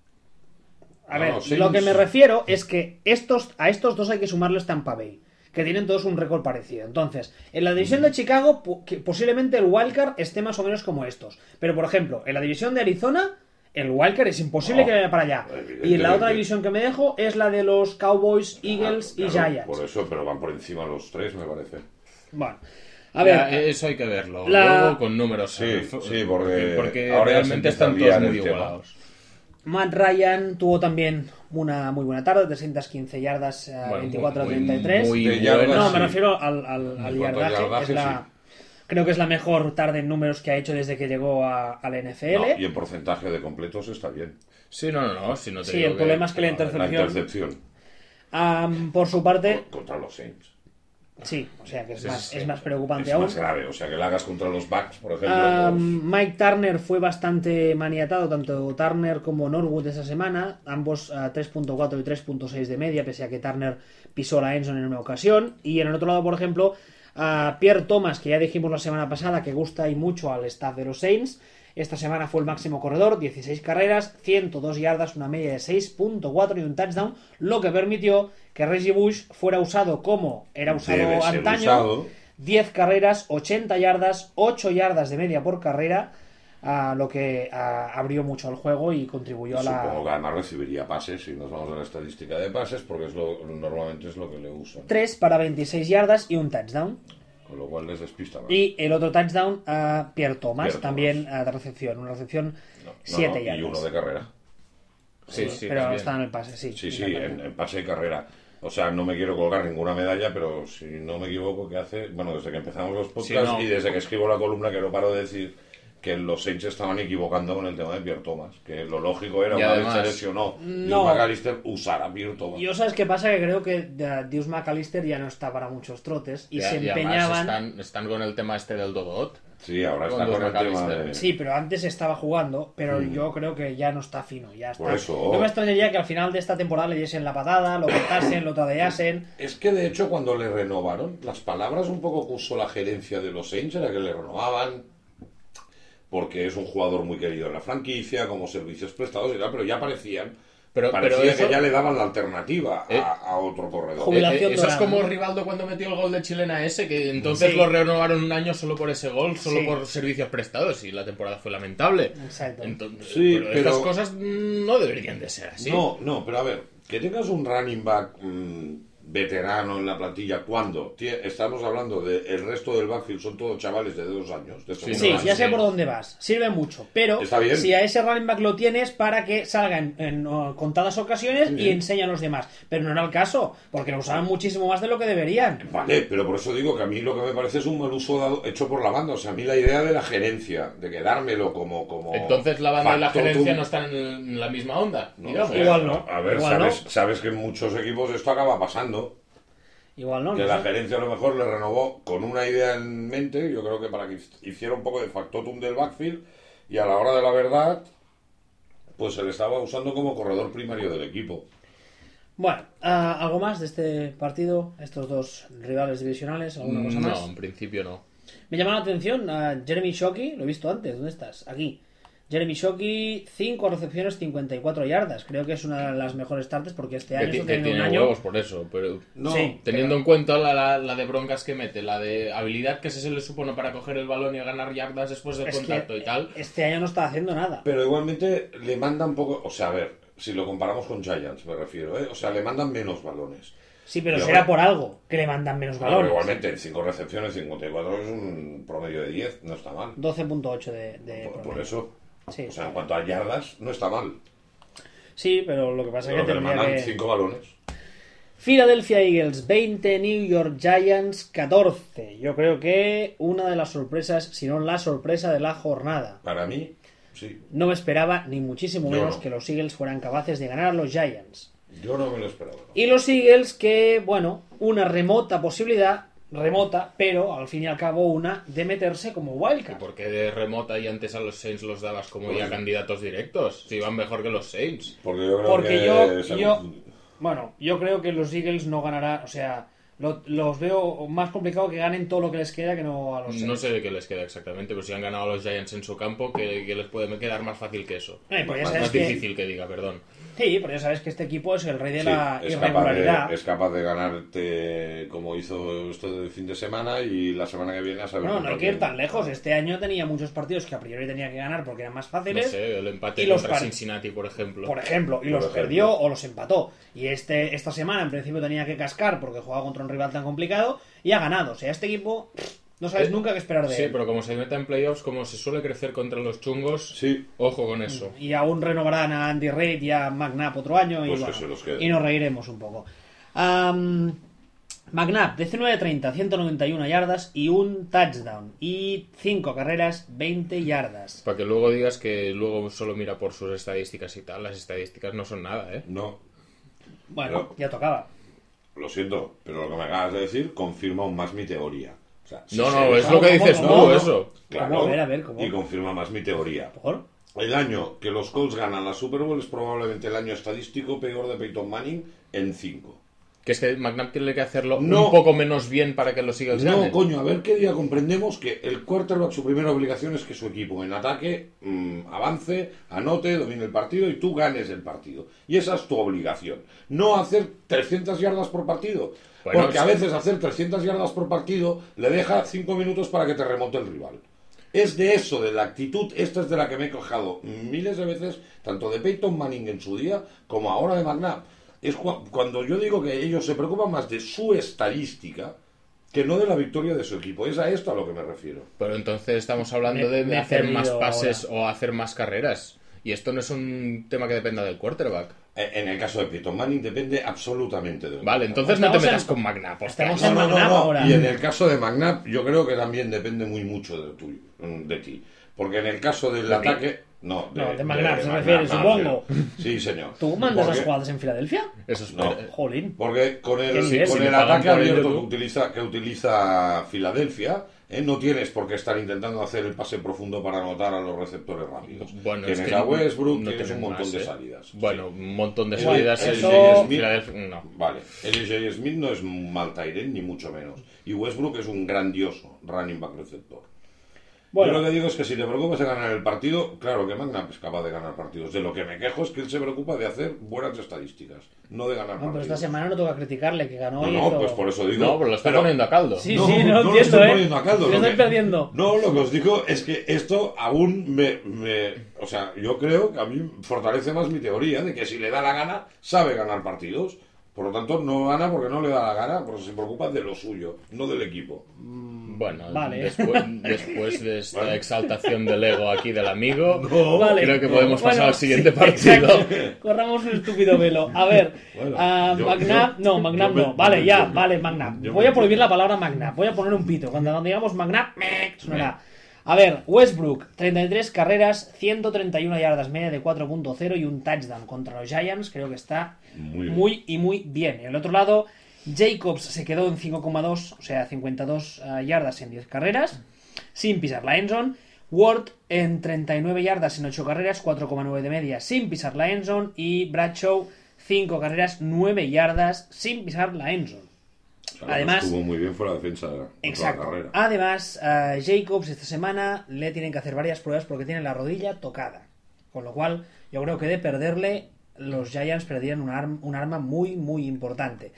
S1: A
S3: No,
S1: ver,
S3: no, Saints-
S1: lo que me refiero es que estos, a estos dos hay que sumarles Tampa Bay, que tienen todos un récord parecido. Entonces, en la división de Chicago, pu- que posiblemente el wildcard esté más o menos como estos. Pero, por ejemplo, en la división de Arizona, el wildcard es imposible
S3: No,
S1: que vaya para allá. Y en la
S3: evidentemente.
S1: otra división que me dejo es la de los Cowboys, Eagles
S3: Ah,
S1: y
S3: claro,
S1: Giants.
S3: Por eso, pero van por encima los tres, me parece.
S1: Bueno, a ver,
S2: Ya, eso hay que verlo.
S1: la-
S2: Luego con números.
S3: Sí,
S2: eh,
S3: sí, porque
S2: porque
S3: ahora ya se
S2: realmente
S3: empieza a
S2: están
S3: liar
S2: todos
S3: el
S2: muy
S3: tema.
S2: igualados.
S1: Matt Ryan tuvo también una muy buena tarde, trescientas quince yardas, eh,
S2: Bueno,
S1: veinticuatro a
S2: muy-
S1: treinta y tres.
S2: muy
S3: De yardas,
S1: No,
S3: sí.
S1: me refiero al, al, al
S3: En cuanto a
S1: yardaje.
S3: yardaje,
S1: es la-
S3: sí.
S1: Creo que es la mejor tarde en números que ha hecho desde que llegó a, a la N F L.
S3: No, y en porcentaje de completos está bien.
S2: Sí, no, no, no. Si no te
S1: Sí,
S2: digo
S1: el problema es que la
S2: pero-
S1: intercepción-
S3: La intercepción
S1: Am, por su parte,
S3: contra los Saints.
S1: Sí, o sea que es,
S2: Sí,
S1: más,
S2: sí.
S1: es más preocupante
S3: Es
S1: aún.
S3: más grave, o sea, que la hagas contra los Bucks, por ejemplo.
S1: Ah,
S3: pues-
S1: Mike Turner fue bastante maniatado, tanto Turner como Norwood esa semana, ambos a tres punto cuatro y tres punto seis de media, pese a que Turner pisó la endzone en una ocasión. Y en el otro lado, por ejemplo, a Pierre Thomas, que ya dijimos la semana pasada que gusta y mucho al staff de los Saints. Esta semana fue el máximo corredor, dieciséis carreras, ciento dos yardas, una media de seis punto cuatro y un touchdown, lo que permitió que Reggie Bush fuera usado como era usado
S3: Debe ser
S1: antaño.
S3: usado.
S1: diez carreras, ochenta yardas, ocho yardas de media por carrera, a lo que a, abrió mucho al juego y contribuyó a la...
S3: Supongo que además recibiría pases, si nos vamos a la estadística de pases, porque es lo, normalmente es lo que le usan.
S1: tres para veintiséis yardas y un touchdown.
S3: Con lo cual les despista más.
S1: Y el otro touchdown a Pierre Thomas,
S3: Pierre
S1: también
S3: Thomas.
S1: a de recepción, una recepción
S3: No, no,
S1: siete
S3: no,
S1: yardas.
S3: y uno de carrera.
S2: Sí, sí,
S1: pero
S2: también.
S1: está en el pase, sí.
S3: Sí,
S1: en
S3: sí,
S1: la carrera.
S3: en, en pase y carrera. O sea, no me quiero colgar ninguna medalla, pero si no me equivoco, que hace... Bueno, desde que empezamos los podcasts
S2: Sí, no.
S3: y desde que escribo la columna, que no paro de decir que los Saints estaban equivocando con el tema de Pierre Thomas. Que lo lógico era,
S2: Y
S3: una
S2: además-
S3: vez se lesionó,
S1: No.
S3: Dios McAllister, usar a Pierre Thomas.
S1: Yo sabes qué pasa, que creo que eh, Deuce McAllister ya no está para muchos trotes y
S2: Ya-
S1: se
S2: y además
S1: empeñaban...
S2: están, están con el tema este del Dodot.
S3: Sí, ahora
S2: Con
S3: está
S2: los
S3: con el tema
S2: McAllister.
S3: de...
S1: Sí, pero antes estaba jugando, pero
S3: Mm.
S1: yo creo que ya no está fino, ya está.
S3: Por eso.
S1: No me extrañaría que al final de esta temporada le diesen la patada, lo cortasen, lo tradeasen.
S3: Es que de hecho cuando le renovaron, las palabras un poco que usó la gerencia de los Saints era que le renovaban porque es un jugador muy querido en la franquicia, como servicios prestados y tal, pero ya parecían,
S2: Pero-
S3: parecía
S2: pero eso-
S3: que ya le daban la alternativa a,
S2: Eh.
S3: a otro corredor.
S1: Jubil- Jubilación
S2: Eh, eh, eso es
S1: dorada,
S2: como
S1: ¿no?
S2: Rivaldo cuando metió el gol de chilena ese, que entonces
S1: Sí.
S2: lo renovaron un año solo por ese gol, solo
S1: Sí.
S2: por servicios prestados, y la temporada fue lamentable.
S1: Exacto.
S2: Entonces,
S3: Sí,
S2: pero,
S3: pero-
S2: estas cosas mm, no deberían de ser así.
S3: No, no, pero a ver, que tengas un running back mm, veterano en la plantilla, ¿cuándo? Tie- Estamos hablando del resto del backfield, son todos chavales de dos años. De segundo
S1: Sí,
S3: año.
S1: ya sé
S2: sí.
S1: por dónde vas. Sirve mucho. Pero
S3: Está bien.
S1: si a ese running back lo tienes para que salga en, en, uh, contadas ocasiones
S3: Sí.
S1: y enseña a los demás. Pero no era el caso, porque lo usaban muchísimo más de lo que deberían.
S3: Vale, pero por eso digo que a mí lo que me parece es un mal uso dado, hecho por la banda. O sea, a mí la idea de la gerencia, de quedármelo como... como
S2: Entonces la banda y la
S3: factotum-
S2: gerencia no están en, en la misma onda,
S3: No
S2: digamos.
S3: sé,
S1: Igual no,
S3: A ver,
S1: igual
S3: sabes,
S1: no.
S3: sabes que en muchos equipos esto acaba pasando.
S1: Igual no,
S3: Que
S1: no
S3: la
S1: sé.
S3: gerencia a lo mejor le renovó con una idea en mente, yo creo que para que hiciera un poco de factotum del backfield, y a la hora de la verdad, pues se le estaba usando como corredor primario del equipo.
S1: Bueno, ah, ¿algo más de este partido? Estos dos rivales divisionales, ¿alguna cosa más?
S2: No, en principio no.
S1: Me llama la atención a Jeremy Shockey, lo he visto antes, ¿dónde estás? Aquí. Jeremy Shockey, cinco recepciones, cincuenta y cuatro yardas. Creo que es una de las mejores tardes porque este
S2: Que,
S1: año
S2: ti-
S1: está
S2: que
S1: teniendo un
S2: tiene
S1: año...
S2: huevos por eso, pero
S3: No,
S1: Sí.
S2: teniendo
S1: pero-
S2: en cuenta la, la, la de broncas que mete, la de habilidad que se le supone para coger el balón y ganar yardas después del
S1: Es
S2: contacto
S1: que
S2: y tal.
S1: este año no está haciendo nada.
S3: Pero igualmente le mandan poco, o sea, a ver, si lo comparamos con Giants, me refiero, ¿eh? O sea, le mandan menos balones.
S1: Sí, pero
S3: Pero
S1: será
S3: bueno.
S1: por algo que le mandan menos
S3: Bueno, pero
S1: balones.
S3: igualmente, en cinco recepciones, cincuenta y cuatro es un promedio de diez, no está mal.
S1: doce punto ocho de, de
S3: Por, por
S1: promedio.
S3: eso,
S1: Sí,
S3: o sea, en cuanto a yardas, no está mal.
S1: sí, pero lo que pasa
S3: Pero
S1: es
S3: que
S1: que
S3: le
S1: tendría
S3: mandan
S1: que...
S3: cinco balones.
S1: Philadelphia Eagles veinte, New York Giants catorce. Yo creo que una de las sorpresas, si no la sorpresa de la jornada.
S3: Para mí, sí.
S1: No me esperaba, ni muchísimo
S3: Yo
S1: menos,
S3: no.
S1: que los Eagles fueran capaces de ganar a los Giants.
S3: Yo no me lo esperaba.
S1: Y los Eagles que, bueno, una remota posibilidad, remota, pero al fin y al cabo una de meterse como
S2: ¿Y
S1: wildcard.
S2: por qué de remota y antes a los Saints los dabas como
S3: Pues-
S2: ya candidatos directos? Si van mejor que los Saints.
S3: Porque yo creo
S1: Porque
S3: que...
S1: yo,
S3: se-
S1: yo, bueno, yo creo que los Eagles no ganarán, o sea, lo- los veo más complicado que ganen todo lo que les queda que no a los Saints.
S2: No sé de qué les queda exactamente, pero si han ganado a los Giants en su campo, que, que les puede quedar más fácil que eso.
S1: Eh, pues ya
S2: más
S1: sabes
S2: más
S1: que-
S2: difícil que diga, perdón.
S1: Sí, pero ya sabes que este equipo es el rey de
S3: Sí,
S1: la
S3: es, capaz
S1: irregularidad.
S3: de, es capaz de ganarte como hizo esto de fin de semana y la semana que viene a saber...
S1: No, no
S3: contra
S1: hay que ir
S3: quién.
S1: tan lejos. Este año tenía muchos partidos que a priori tenía que ganar porque eran más
S2: No
S1: fáciles.
S2: sé, el empate
S1: y los
S2: contra
S1: par-
S2: Cincinnati, por ejemplo.
S1: Por ejemplo, y los
S3: ejemplo.
S1: perdió o los empató. Y este esta semana en principio tenía que cascar porque jugaba contra un rival tan complicado y ha ganado. O sea, este equipo no sabes
S2: Eh,
S1: nunca qué esperar de
S2: Sí,
S1: él.
S2: pero como se meta en playoffs, como se suele crecer contra los chungos,
S3: Sí,
S2: ojo con eso.
S1: Y aún renovarán a Andy Reid y a McNabb otro año y,
S3: Pues que
S1: bueno,
S3: se los quede.
S1: y nos reiremos un poco. Am, McNabb, diecinueve treinta, ciento noventa y una yardas y un touchdown. Y cinco carreras, veinte yardas.
S2: Para que luego digas que luego solo mira por sus estadísticas y tal. Las estadísticas no son nada, ¿eh?
S3: no.
S1: Bueno,
S3: Pero-
S1: ya tocaba.
S3: lo siento, pero lo que me acabas de decir confirma aún más mi teoría. O sea, si
S2: no,
S3: se
S2: no,
S3: deja-
S2: es lo que dices
S1: ¿Cómo,
S2: tú,
S1: cómo?
S2: eso.
S3: Claro,
S1: ¿Cómo? A ver, a ver, ¿cómo?
S3: y confirma más mi teoría.
S1: ¿Por?
S3: El año que los Colts ganan la Super Bowl es probablemente el año estadístico peor de Peyton Manning en cinco.
S2: Que es que McNabb tiene que hacerlo
S3: No.
S2: un poco menos bien para que los Eagles
S3: No,
S2: ganen.
S3: coño, a ver qué día comprendemos que el quarterback, su primera obligación es que su equipo en ataque mmm, avance, anote, domine el partido y tú ganes el partido. Y esa es tu obligación. No hacer trescientas yardas por partido.
S2: Bueno,
S3: porque a
S2: sí.
S3: veces hacer trescientas yardas por partido le deja cinco minutos para que te remonte el rival. Es de eso, de la actitud, esta es de la que me he quejado miles de veces, tanto de Peyton Manning en su día como ahora de McNabb. Es cu- cuando yo digo que ellos se preocupan más de su estadística que no de la victoria de su equipo. Es a esto a lo que me refiero.
S2: Pero entonces estamos hablando
S1: Me-
S2: de, de
S1: me he
S2: hacer más
S1: perdido
S2: pases
S1: ahora.
S2: o hacer más carreras. Y esto no es un tema que dependa del quarterback.
S3: Eh, En el caso de Peyton Manning depende absolutamente de
S2: Vale, entonces no te
S1: Estamos
S2: metas
S1: en-
S2: con McNabb. hostia.
S1: estamos
S3: No,
S1: en
S3: no, no,
S1: McNabb
S3: no.
S1: ahora.
S3: Y en el caso de McNabb, yo creo que también depende muy mucho de, tuyo, de ti. Porque en el caso del
S2: ¿De mí?
S3: ataque... No,
S1: No, de McNabb se refiere,
S3: me
S1: supongo.
S3: refiero. Sí, señor.
S1: ¿Tú mandas las
S3: Porque-
S1: jugadas en Filadelfia?
S2: Eso es
S3: No.
S1: Jolín.
S3: Porque con
S1: ¿Qué
S3: el,
S1: nivel?
S3: con
S2: Si
S3: el
S2: me pagan
S3: ataque
S2: por ello,
S3: abierto que
S2: tú.
S3: utiliza, que utiliza Filadelfia, ¿eh? No tienes por qué estar intentando hacer el pase profundo para anotar a los receptores rápidos.
S2: Bueno,
S3: tienes
S2: es que
S3: a Westbrook,
S2: no
S3: tienes un
S2: tienen
S3: montón
S2: más,
S3: de
S2: ¿eh?
S3: salidas.
S2: Bueno,
S3: Sí.
S2: un montón de
S3: El-
S2: salidas.
S3: el
S2: El
S1: Eso-
S3: J J. Smith-
S2: Filadelfia- no.
S3: Vale, el J J. Smith no es un mal tight end, ni mucho menos. Y Westbrook es un grandioso running back receptor.
S1: Bueno,
S3: Yo lo que digo es que si te preocupas de ganar el partido, claro que McNabb es capaz de ganar partidos. De lo que me quejo es que él se preocupa de hacer buenas estadísticas, no de ganar
S1: no, pero
S3: partidos.
S1: esta semana no toca criticarle, que ganó
S3: No,
S1: y
S3: no,
S1: hizo-
S3: pues por eso digo...
S2: No, pero lo está
S3: pero-
S2: poniendo a caldo.
S1: Sí,
S3: No,
S1: sí, no,
S3: no lo
S1: entiendo,
S3: estoy
S1: ¿eh?
S3: poniendo a caldo,
S1: Lo
S3: lo
S1: estoy
S3: que-
S1: perdiendo.
S3: No, lo que os digo es que esto aún me, me... O sea, yo creo que a mí fortalece más mi teoría de que si le da la gana, sabe ganar partidos. Por lo tanto, no gana porque no le da la gana, porque se preocupa de lo suyo, no del equipo.
S2: Bueno,
S1: Vale.
S2: después, después de esta exaltación del ego aquí del amigo,
S1: Vale.
S2: creo que podemos pasar
S1: Bueno,
S2: al siguiente
S1: sí,
S2: partido.
S1: exacto. Corramos un estúpido velo. A ver,
S3: Bueno,
S1: ah,
S3: yo-
S1: McNabb,
S3: yo-
S1: no, McNabb
S3: yo me-
S1: no. Vale,
S3: yo
S1: ya,
S3: me-
S1: vale, McNabb.
S3: yo
S1: Voy
S3: me-
S1: a prohibir la palabra McNabb. Voy a poner un pito. Cuando cuando digamos McNabb, mec, sonará. A ver, Westbrook, treinta y tres carreras, ciento treinta y una yardas, media de cuatro punto cero y un touchdown contra los Giants. Creo que está
S3: Muy
S1: muy,
S3: bien.
S1: y muy bien. En el otro lado, Jacobs se quedó en cinco coma dos, o sea, cincuenta y dos ah, yardas en diez carreras, sin pisar la endzone. Ward en treinta y nueve yardas en ocho carreras, cuatro coma nueve de media, sin pisar la endzone. Y Bradshaw, cinco carreras, nueve yardas, sin pisar la endzone.
S3: Claro,
S1: Además-
S3: estuvo muy bien fuera de defensa de la
S1: Exacto.
S3: carrera.
S1: Además, a Jacobs esta semana le tienen que hacer varias pruebas porque tiene la rodilla tocada. Con lo cual, yo creo que de perderle, los Giants perderían un, arm- un arma muy, muy importante.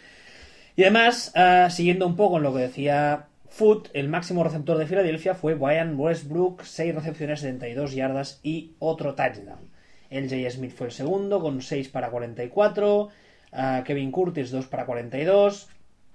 S1: Y además, ah, siguiendo un poco en lo que decía Foot, el máximo receptor de Filadelfia fue Brian Westbrook, seis recepciones, setenta y dos yardas y otro touchdown. El J. Smith fue el segundo con seis para cuarenta y cuatro, ah, Kevin Curtis dos para cuarenta y dos.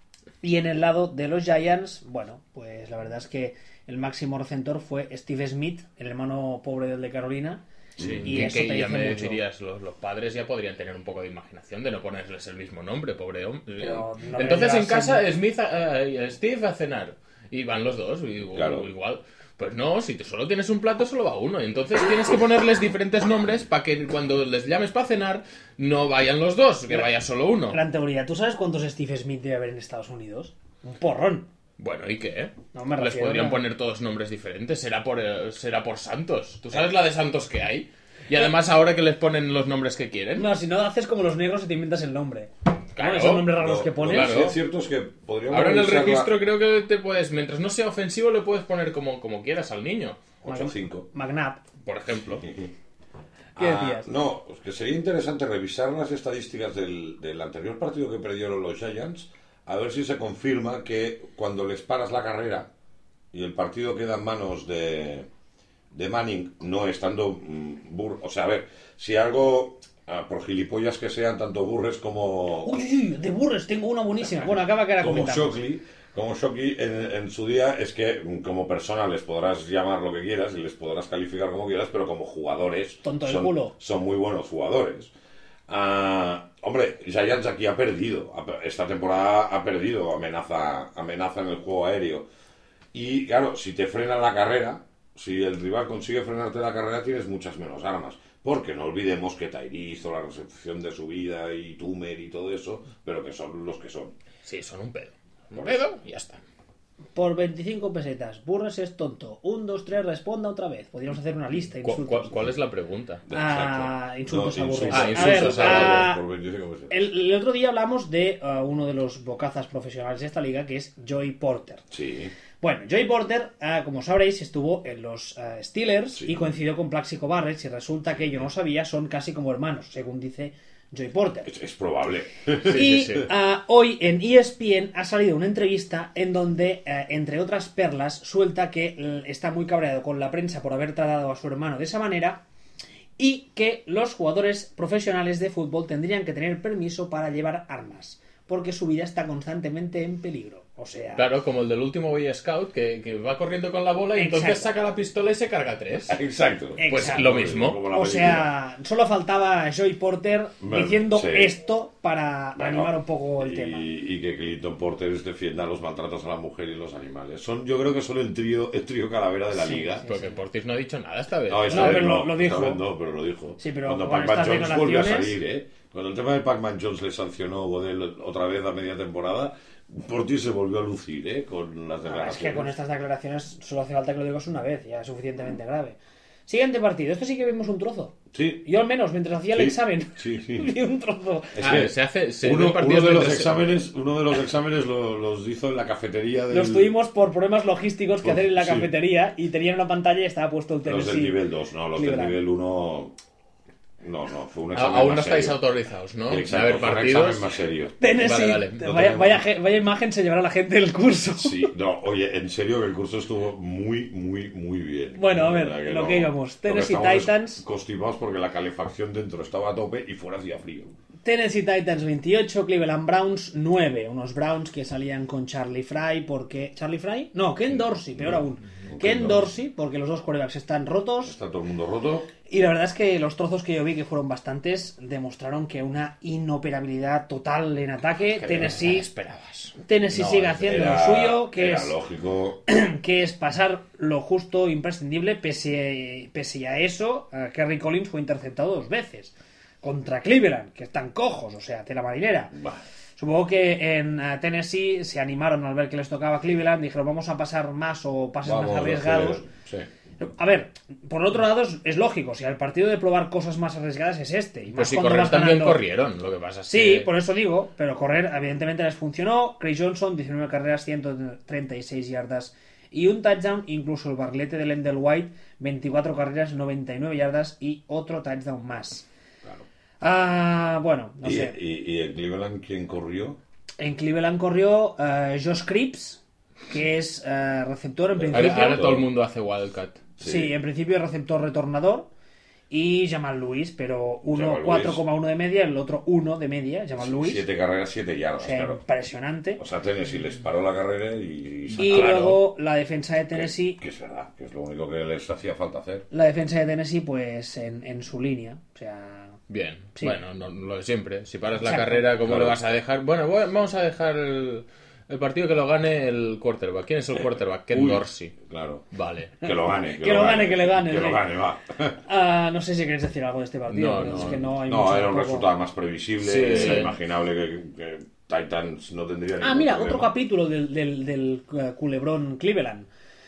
S1: Y en el lado de los Giants, bueno, pues la verdad es que el máximo receptor fue Steve Smith, el hermano pobre del de Carolina.
S2: Sí,
S1: Y
S2: que,
S1: eso
S2: que
S1: te
S2: ya
S1: dice
S2: me
S1: mucho.
S2: dirías, los, los padres ya podrían tener un poco de imaginación de no ponerles el mismo nombre, pobre hombre.
S1: Pero no
S2: Entonces
S1: le
S2: en casa
S1: llevas
S2: Smith a- eh, Steve a cenar y van los dos, y- o-
S3: Claro.
S2: o igual. Pues no, si te- solo tienes un plato, solo va uno. Entonces tienes que ponerles diferentes nombres para que cuando les llames para cenar no vayan los dos, que vaya solo uno.
S1: Gran teoría. ¿Tú sabes cuántos Steve Smith debe haber en Estados Unidos? Un porrón.
S2: Bueno, ¿y qué?
S1: No me
S2: Les
S1: refiero
S2: podrían
S1: a-
S2: poner todos nombres diferentes. Será por, eh, será por santos. ¿Tú sabes la de santos que hay? Y además ahora que les ponen los nombres que quieren.
S1: No, si no haces como los negros y te inventas el nombre.
S2: Claro.
S1: ¿No? Esos nombres raros
S3: Lo-
S1: que
S3: lo
S1: pones.
S3: que
S2: Claro.
S3: sí es cierto es que podríamos
S2: Ahora en el
S3: revisar la-
S2: registro creo que te puedes, mientras no sea ofensivo, le puedes poner como, como quieras al niño,
S3: ocho cinco.
S1: McNabb.
S2: por ejemplo.
S1: ¿Qué
S3: Ah,
S1: decías?
S3: no, pues que sería interesante revisar las estadísticas del, del anterior partido que perdieron los Giants, a ver si se confirma que cuando les paras la carrera y el partido queda en manos de, de Manning, no estando mm, Burr, o sea, a ver, si algo, ah, por gilipollas que sean tanto Burres como,
S1: Uy, uy, uy, de Burres tengo una buenísima. Bueno, acaba que ahora
S3: como
S1: comentamos.
S3: Shockley, como Shockey en, en su día, es que mm, como persona les podrás llamar lo que quieras y les podrás calificar como quieras, pero como jugadores
S1: Tonto del
S3: son,
S1: culo.
S3: son muy buenos jugadores. Ah, hombre, Giants aquí ha perdido, ha- esta temporada ha perdido, amenaza, amenaza en el juego aéreo. Y claro, si te frenan la carrera, si el rival consigue frenarte la carrera, tienes muchas menos armas. Porque no olvidemos que Tyree hizo la recepción de su vida y Tumer y todo eso, pero que son los que son.
S2: Sí, son un pedo. Un pedo y ya está.
S1: Por veinticinco pesetas, Burres es tonto. Un, dos, tres, responda otra vez. Podríamos hacer una lista de
S2: ¿Cu
S1: insultos.
S2: cu ¿Cuál es la pregunta?
S1: Ah, insultos
S3: No,
S1: a Burres.
S3: insultos.
S2: Ah,
S1: a
S2: insultos
S1: ver,
S2: a
S1: ah,
S3: por veinticinco pesetas.
S1: el, el otro día hablamos de uh, uno de los bocazas profesionales de esta liga, que es Joey Porter.
S3: Sí.
S1: Bueno, Joey Porter, uh, como sabréis, estuvo en los uh, Steelers
S3: Sí.
S1: y coincidió con Plaxico Barrett, y resulta que yo no sabía, son casi como hermanos, según dice Joey Porter.
S3: Es, es probable.
S2: Sí,
S1: Y
S2: sí, sí.
S1: uh, hoy en E S P N ha salido una entrevista en donde, uh, entre otras perlas, suelta que uh, está muy cabreado con la prensa por haber tratado a su hermano de esa manera y que los jugadores profesionales de fútbol tendrían que tener permiso para llevar armas, porque su vida está constantemente en peligro. O sea...
S2: Claro, como el del último Boy Scout que, que va corriendo con la bola y entonces
S1: Exacto.
S2: saca la pistola y se carga tres.
S3: Exacto.
S2: Pues
S1: Exacto.
S2: lo mismo.
S3: Como la
S1: O
S3: película.
S1: sea, solo faltaba Joey Porter
S3: Bueno,
S1: diciendo
S3: sí.
S1: esto para
S3: Bueno,
S1: animar un poco el
S3: y,
S1: tema.
S3: y que Clinton Porter defienda los maltratos a la mujer y los animales. Son, yo creo que son el trío, el trío calavera de la
S1: Sí,
S3: liga.
S1: sí.
S2: Porque Portis no ha dicho nada esta vez.
S3: No, esta
S1: No,
S3: vez
S1: pero
S3: no,
S1: lo- lo
S3: esta
S1: dijo.
S3: vez no, pero lo dijo.
S1: Sí, pero
S3: Cuando
S1: con
S3: Pac-Man
S1: estas
S3: Jones volvió a
S1: declaraciones-
S3: salir, ¿eh? Cuando el tema de Pac-Man Jones le sancionó Godel otra vez a media temporada, Portis se volvió a lucir, ¿eh? Con las
S1: Ah,
S3: declaraciones.
S1: es que con estas declaraciones solo hace falta que lo digas una vez, ya es suficientemente grave. Siguiente partido, esto sí que vimos un trozo.
S3: Sí.
S1: Yo al menos, mientras hacía el
S3: Sí,
S1: examen,
S3: sí, sí.
S1: vi un trozo.
S3: Es
S2: Ah,
S3: que
S2: se hace- se
S3: uno,
S2: ven
S3: uno
S2: partidos
S3: de
S2: de
S3: los
S2: tres-
S3: exámenes, uno de los exámenes lo- los hizo en la cafetería del,
S1: Los tuvimos por problemas logísticos que
S3: Pues,
S1: hacer en la
S3: sí.
S1: cafetería y tenían una pantalla y estaba puesto el
S3: los
S1: Tennessee.
S3: del nivel dos, no, los
S1: Cleveland.
S3: del nivel uno. No, no, fue un
S2: A-
S3: examen
S2: Aún no
S3: más
S2: estáis
S3: serio.
S2: autorizados, ¿no?
S3: Exacto,
S2: a ver
S3: fue un
S2: partidos.
S3: examen más serio.
S1: Tennessee,
S2: Vale, vale.
S3: No
S1: vaya,
S3: tenemos-
S1: vaya, ge- vaya imagen se llevará la gente del curso.
S3: Sí, no, oye, en serio que el curso estuvo muy, muy, muy bien.
S1: Bueno, a
S3: La
S1: ver,
S3: verdad
S1: lo
S3: no-
S1: que íbamos.
S3: lo que
S1: Tennessee
S3: estábamos
S1: Titans.
S3: Constipados porque la calefacción dentro estaba a tope y fuera hacía frío.
S1: Tennessee Titans veintiocho, Cleveland Browns nueve. Unos Browns que salían con Charlie Fry porque... ¿Charlie Fry? No, Ken Dorsey, peor
S3: No,
S1: aún.
S3: no,
S1: Ken
S3: Ken
S1: Dorsey, porque los dos quarterbacks están rotos.
S3: Está todo el mundo roto.
S1: Y la verdad es que los trozos que yo vi, que fueron bastantes, demostraron que una inoperabilidad total en ataque.
S2: ¿Qué
S1: Tennessee,
S2: esperabas?
S1: Tennessee
S2: No,
S1: sigue haciendo
S3: Era-
S1: lo suyo, que
S3: era
S1: es,
S3: lógico.
S1: que es pasar lo justo, imprescindible. Pese, pese a eso, eh, Kerry Collins fue interceptado dos veces. Contra Cleveland, que están cojos, o sea, tela marinera.
S3: Bah,
S1: Supongo que en eh, Tennessee se animaron al ver que les tocaba Cleveland, dijeron vamos a pasar más o pases
S3: vamos
S1: más
S3: a
S1: arriesgados.
S3: hacer- sí.
S1: A ver, por el otro lado es, es lógico, si el partido de probar cosas más arriesgadas es este. Y
S2: Pues
S1: más
S2: si
S1: cuando
S2: correr
S1: vas
S2: también
S1: ganando-
S2: corrieron, lo que pasa es
S1: Sí,
S2: que...
S1: por eso digo, pero correr evidentemente les funcionó. Craig Johnson, diecinueve carreras, ciento treinta y seis yardas y un touchdown. Incluso el barrilete de Lendell White, veinticuatro carreras, noventa y nueve yardas y otro touchdown más.
S3: Claro.
S1: Ah, bueno, no
S3: y,
S1: sé.
S3: y- y en Cleveland, ¿quién corrió?
S1: En Cleveland corrió eh, Josh Cripps, que es eh, receptor en principio.
S2: Ahora, ahora todo el mundo hace Wildcat.
S1: Sí.
S3: Sí.
S1: en principio receptor retornador. Y Jamal Lewis, pero uno
S3: Jamal
S1: cuatro
S3: Lewis.
S1: coma uno de media, el otro uno de media, Jamal Lewis.
S3: Siete carreras, siete
S1: O
S3: yardas,
S1: sea,
S3: claro.
S1: impresionante.
S3: O sea, Tennessee les paró la carrera y...
S1: Y
S3: Claro.
S1: luego la defensa de
S3: Que-
S1: Tennessee,
S3: Que, es verdad, que es lo único que les hacía falta hacer.
S1: la defensa de Tennessee, pues en, en su línea. O sea,
S2: Bien,
S1: Sí.
S2: bueno, no- lo de siempre. Si paras la
S1: Exacto.
S2: carrera, ¿cómo
S3: Claro.
S2: le vas a dejar? Bueno, voy- vamos a dejar el, el partido que lo gane el quarterback. ¿Quién es el quarterback? Ken
S3: Uy,
S2: Dorsey.
S3: Claro.
S2: Vale.
S3: Que lo gane.
S1: Que lo gane, que le gane,
S3: Que lo
S1: sí.
S3: gane, va.
S1: ah, no sé si queréis decir algo de este partido.
S2: No,
S1: pero
S2: no,
S1: es que no hay
S3: No,
S1: mucho
S3: era un
S1: tampoco.
S3: resultado más previsible.
S2: Sí,
S3: era
S2: sí.
S3: imaginable que, que Titans no tendría
S1: Ah,
S3: ningún
S1: mira,
S3: problema.
S1: otro capítulo del, del, del eh, culebrón Cleveland.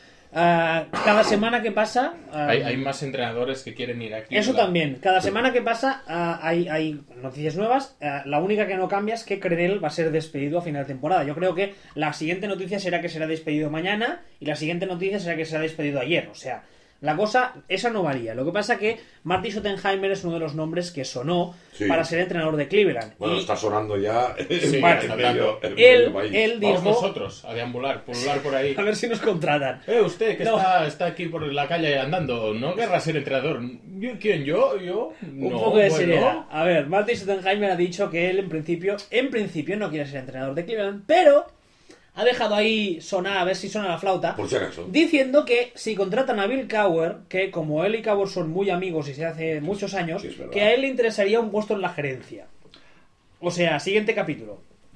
S1: Ah, cada semana que pasa... ah,
S2: Hay, hay más entrenadores que quieren ir aquí.
S1: Eso
S2: ¿verdad?
S1: también. Cada semana que pasa ah, hay, hay noticias nuevas. Ah, la única que no cambia es que Crenel va a ser despedido a final de temporada. Yo creo que la siguiente noticia será que será despedido mañana y la siguiente noticia será que será despedido ayer. O sea, la cosa, esa no varía. Lo que pasa que Marty Schottenheimer es uno de los nombres que sonó
S3: Sí.
S1: para ser entrenador de Cleveland.
S3: Bueno,
S1: Y-
S3: está sonando ya
S2: Sí,
S3: en
S2: está
S3: medio, en
S1: Él-
S3: medio país.
S1: él
S2: Vamos
S1: dijo-
S2: nosotros a deambular, pulular por ahí.
S1: A ver si nos contratan.
S2: Eh, usted que
S1: No.
S2: está, está aquí por la calle andando, ¿no querrá ser entrenador? ¿Yo, ¿Quién? ¿Yo? ¿Yo?
S1: Un
S2: No,
S1: poco de
S2: bueno.
S1: seriedad. A ver, Marty Schottenheimer ha dicho que él en principio, en principio no quiere ser entrenador de Cleveland, pero ha dejado ahí sonar, a ver si suena la flauta,
S3: Por si acaso.
S1: diciendo que si contratan a Bill Cowher, que como él y Cowher son muy amigos y se hace muchos años,
S3: Sí, es verdad.
S1: que a él le interesaría un puesto en la gerencia. O sea, siguiente capítulo.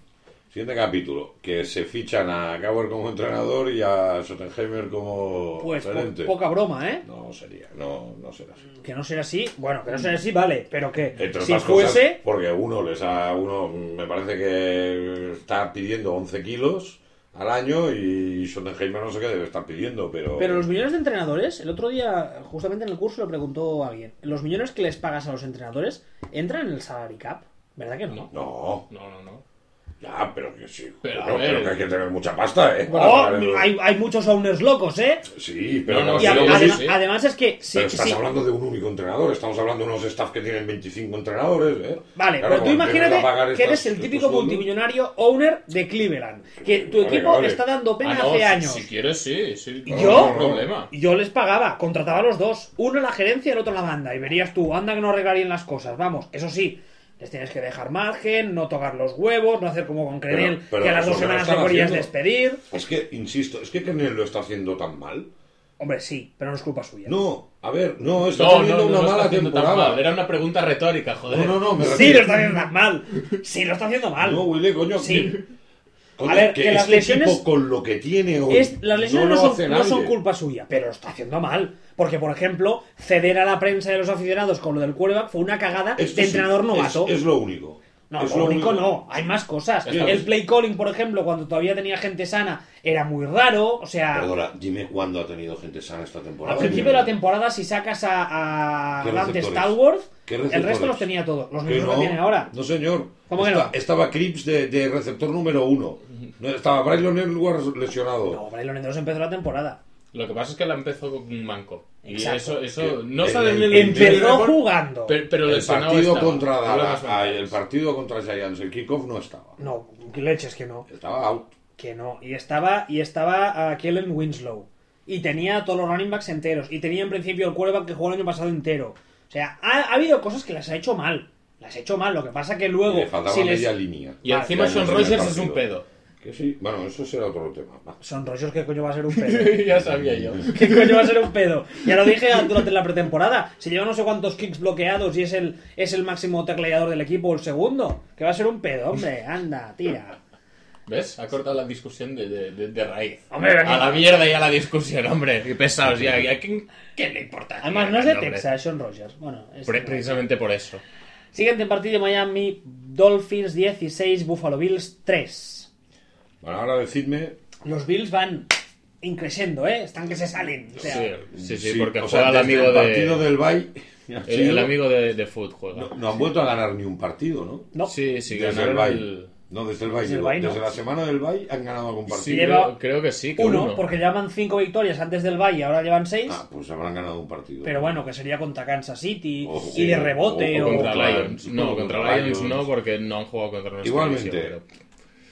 S3: Siguiente capítulo, que se fichan a Cauer como entrenador y a Schottenheimer como
S1: Pues po-
S3: gerente.
S1: poca broma, ¿eh?
S3: No sería, no, no será así.
S1: Que no será así, bueno, que no será así, vale, pero que
S3: Entre
S1: si
S3: otras
S1: fuese...
S3: cosas, porque uno les ha, uno me parece que está pidiendo once kilos al año y Schottenheimer no sé qué debe estar pidiendo, pero...
S1: Pero los millones de entrenadores, el otro día, justamente en el curso, le preguntó a alguien, ¿los millones que les pagas a los entrenadores entran en el salary cap? ¿Verdad que no?
S3: No,
S2: No, no, no.
S3: ya, pero que sí.
S2: Pero,
S3: Pero,
S2: a ver.
S3: pero que hay que tener mucha pasta, ¿eh?
S1: Oh,
S3: Para- para-
S1: hay, hay muchos owners locos, ¿eh?
S3: Sí, pero...
S2: No, no,
S1: Y
S2: sí,
S1: a-
S2: luego
S3: pero
S1: adema-
S2: sí.
S1: además es que... Sí,
S3: estás
S1: sí.
S3: hablando de un único entrenador, estamos hablando de unos staff que tienen veinticinco entrenadores, ¿eh?
S1: Vale,
S3: Claro,
S1: pero tú
S3: como empiezas a pagar
S1: imagínate que eres
S3: estas-
S1: el
S3: estos
S1: típico
S3: sueldos-
S1: multimillonario owner de Cleveland, que tu
S3: Vale,
S1: equipo
S3: vale.
S1: está dando pena
S2: Ah, no,
S1: hace
S2: si-
S1: años.
S2: Si quieres, sí. sí no,
S1: Yo,
S2: no hay problema.
S1: yo les pagaba, contrataba a los dos, uno en la gerencia y el otro en la banda, y verías tú, anda que no arreglarían las cosas, vamos, eso sí, les tienes que dejar margen, no tocar los huevos, no hacer como con Crenel,
S3: Pero- pero
S1: que a las
S3: eso
S1: dos
S3: que no
S1: semanas le
S3: están
S1: podrías
S3: haciendo.
S1: despedir.
S3: Es que, insisto, es que Kernel lo está haciendo tan mal.
S1: Hombre, sí, pero no es culpa suya.
S3: No, a ver, no, está
S2: No,
S3: teniendo
S2: no, no,
S3: una
S2: no está
S3: mala
S2: haciendo tan
S3: temporada.
S2: mal. Era una pregunta retórica, joder.
S3: No, no, no, me
S1: Sí,
S3: refiero-
S1: lo está haciendo tan mal. Sí, lo está haciendo mal.
S3: No, Willy, coño.
S1: Sí.
S3: que- coño,
S1: A ver, que las
S3: este
S1: lesiones-
S3: equipo con lo que tiene hoy
S1: Es, las lesiones
S3: no
S1: no,
S3: lo hace
S1: son, no son
S3: nadie.
S1: culpa suya, pero lo está haciendo mal. Porque, por ejemplo, ceder a la prensa y a los aficionados con lo del quarterback fue una cagada
S3: Esto
S1: de
S3: sí,
S1: entrenador novato.
S3: Es, es lo único.
S1: No,
S3: es
S1: lo único no, hay más cosas.
S2: Ya está.
S1: El play calling, por ejemplo, cuando todavía tenía gente sana, era muy raro. O sea,
S3: Perdona, dime cuándo ha tenido gente sana esta temporada.
S1: al principio de la temporada, si sacas a, a
S3: ¿Qué
S1: Dante
S3: receptores?
S1: Stallworth,
S3: ¿Qué
S1: el
S3: receptores?
S1: resto los tenía todos. Los
S3: Que
S1: mismos
S3: no,
S1: que tiene ahora.
S3: No, señor.
S1: ¿Cómo que
S3: Esta-
S1: no?
S3: Estaba Cripps de, de receptor número uno. No, estaba Braylon Edwards lesionado.
S1: No, Braylon Edwards empezó la temporada.
S2: Lo que pasa es que la empezó con un manco. Y
S1: Exacto.
S2: eso, eso
S3: Que-
S2: no
S3: el-
S2: sale en
S3: el-
S2: el
S1: Empezó
S2: report,
S1: jugando.
S2: Pero, pero
S3: el
S2: lesionado
S3: partido
S2: estaba.
S3: contra Dallas,
S2: Problemas
S3: ah, el
S2: mentales.
S3: partido contra Giants, el kickoff no estaba.
S1: No, que leches que no.
S3: Estaba out.
S1: Que no. Y estaba, y estaba a Kellen Winslow. Y tenía a todos los running backs enteros. Y tenía en principio el quarterback que jugó el año pasado entero. O sea, ha, ha habido cosas que las ha hecho mal. Las ha hecho mal. Lo que pasa que luego.
S3: Le faltaba
S1: si les-
S3: media línea.
S2: Y
S1: Vale,
S2: encima
S3: ya
S2: Sean
S3: no sé en el
S2: Rogers es un
S3: partido.
S2: pedo.
S3: Que sí, bueno, eso será otro tema. Va.
S1: Son rollos que coño va a ser un pedo.
S2: Ya sabía yo.
S1: ¿Qué coño va a ser un pedo? Ya lo dije durante la pretemporada. Se lleva no sé cuántos kicks bloqueados y es el, es el máximo tecleador del equipo, el segundo. Que va a ser un pedo, hombre. Anda, tira.
S2: ¿Ves? Ha cortado la discusión de, de, de, de raíz.
S1: Hombre,
S2: a la mierda y a la discusión, hombre. Qué pesados ya. ¿A quién, ¿Qué le importa?
S1: Además, no es de
S2: Hombre.
S1: Texas, Sean Rogers. Bueno, es
S2: Pre- precisamente por eso.
S1: Siguiente partido de Miami, Dolphins dieciséis, Buffalo Bills tres.
S3: Bueno, ahora decidme.
S1: Los Bills van increciendo, ¿eh? Están que se salen. O sea,
S2: Sí, sí, sí, porque
S3: o
S2: juega
S3: sea,
S2: el
S3: desde
S2: amigo
S3: el
S2: de.
S3: partido del Bay.
S2: El, el amigo de, de Foot juega.
S3: No, no han vuelto a ganar ni un partido, ¿no?
S1: no.
S2: Sí, sí,
S3: desde
S2: ganaron
S3: el Bay.
S2: el-
S3: No, desde el Bay.
S1: Desde el
S3: digo,
S1: Bay, no.
S3: Desde la semana del Bay han ganado algún
S2: Sí,
S3: partido.
S1: Lleva
S2: creo, creo que sí, que
S1: uno,
S2: uno.
S1: porque llevan cinco victorias antes del Valle, ahora llevan seis.
S3: Ah, pues habrán ganado un partido.
S1: Pero bueno, que sería contra Kansas City
S3: O-
S1: y de
S3: o-
S1: rebote
S3: o
S1: o...
S2: Contra
S3: contra-
S2: Lions. No, contra,
S3: contra
S2: Lions,
S3: Lions.
S2: no, porque no han jugado contra nuestra
S3: Igualmente.
S2: división, pero-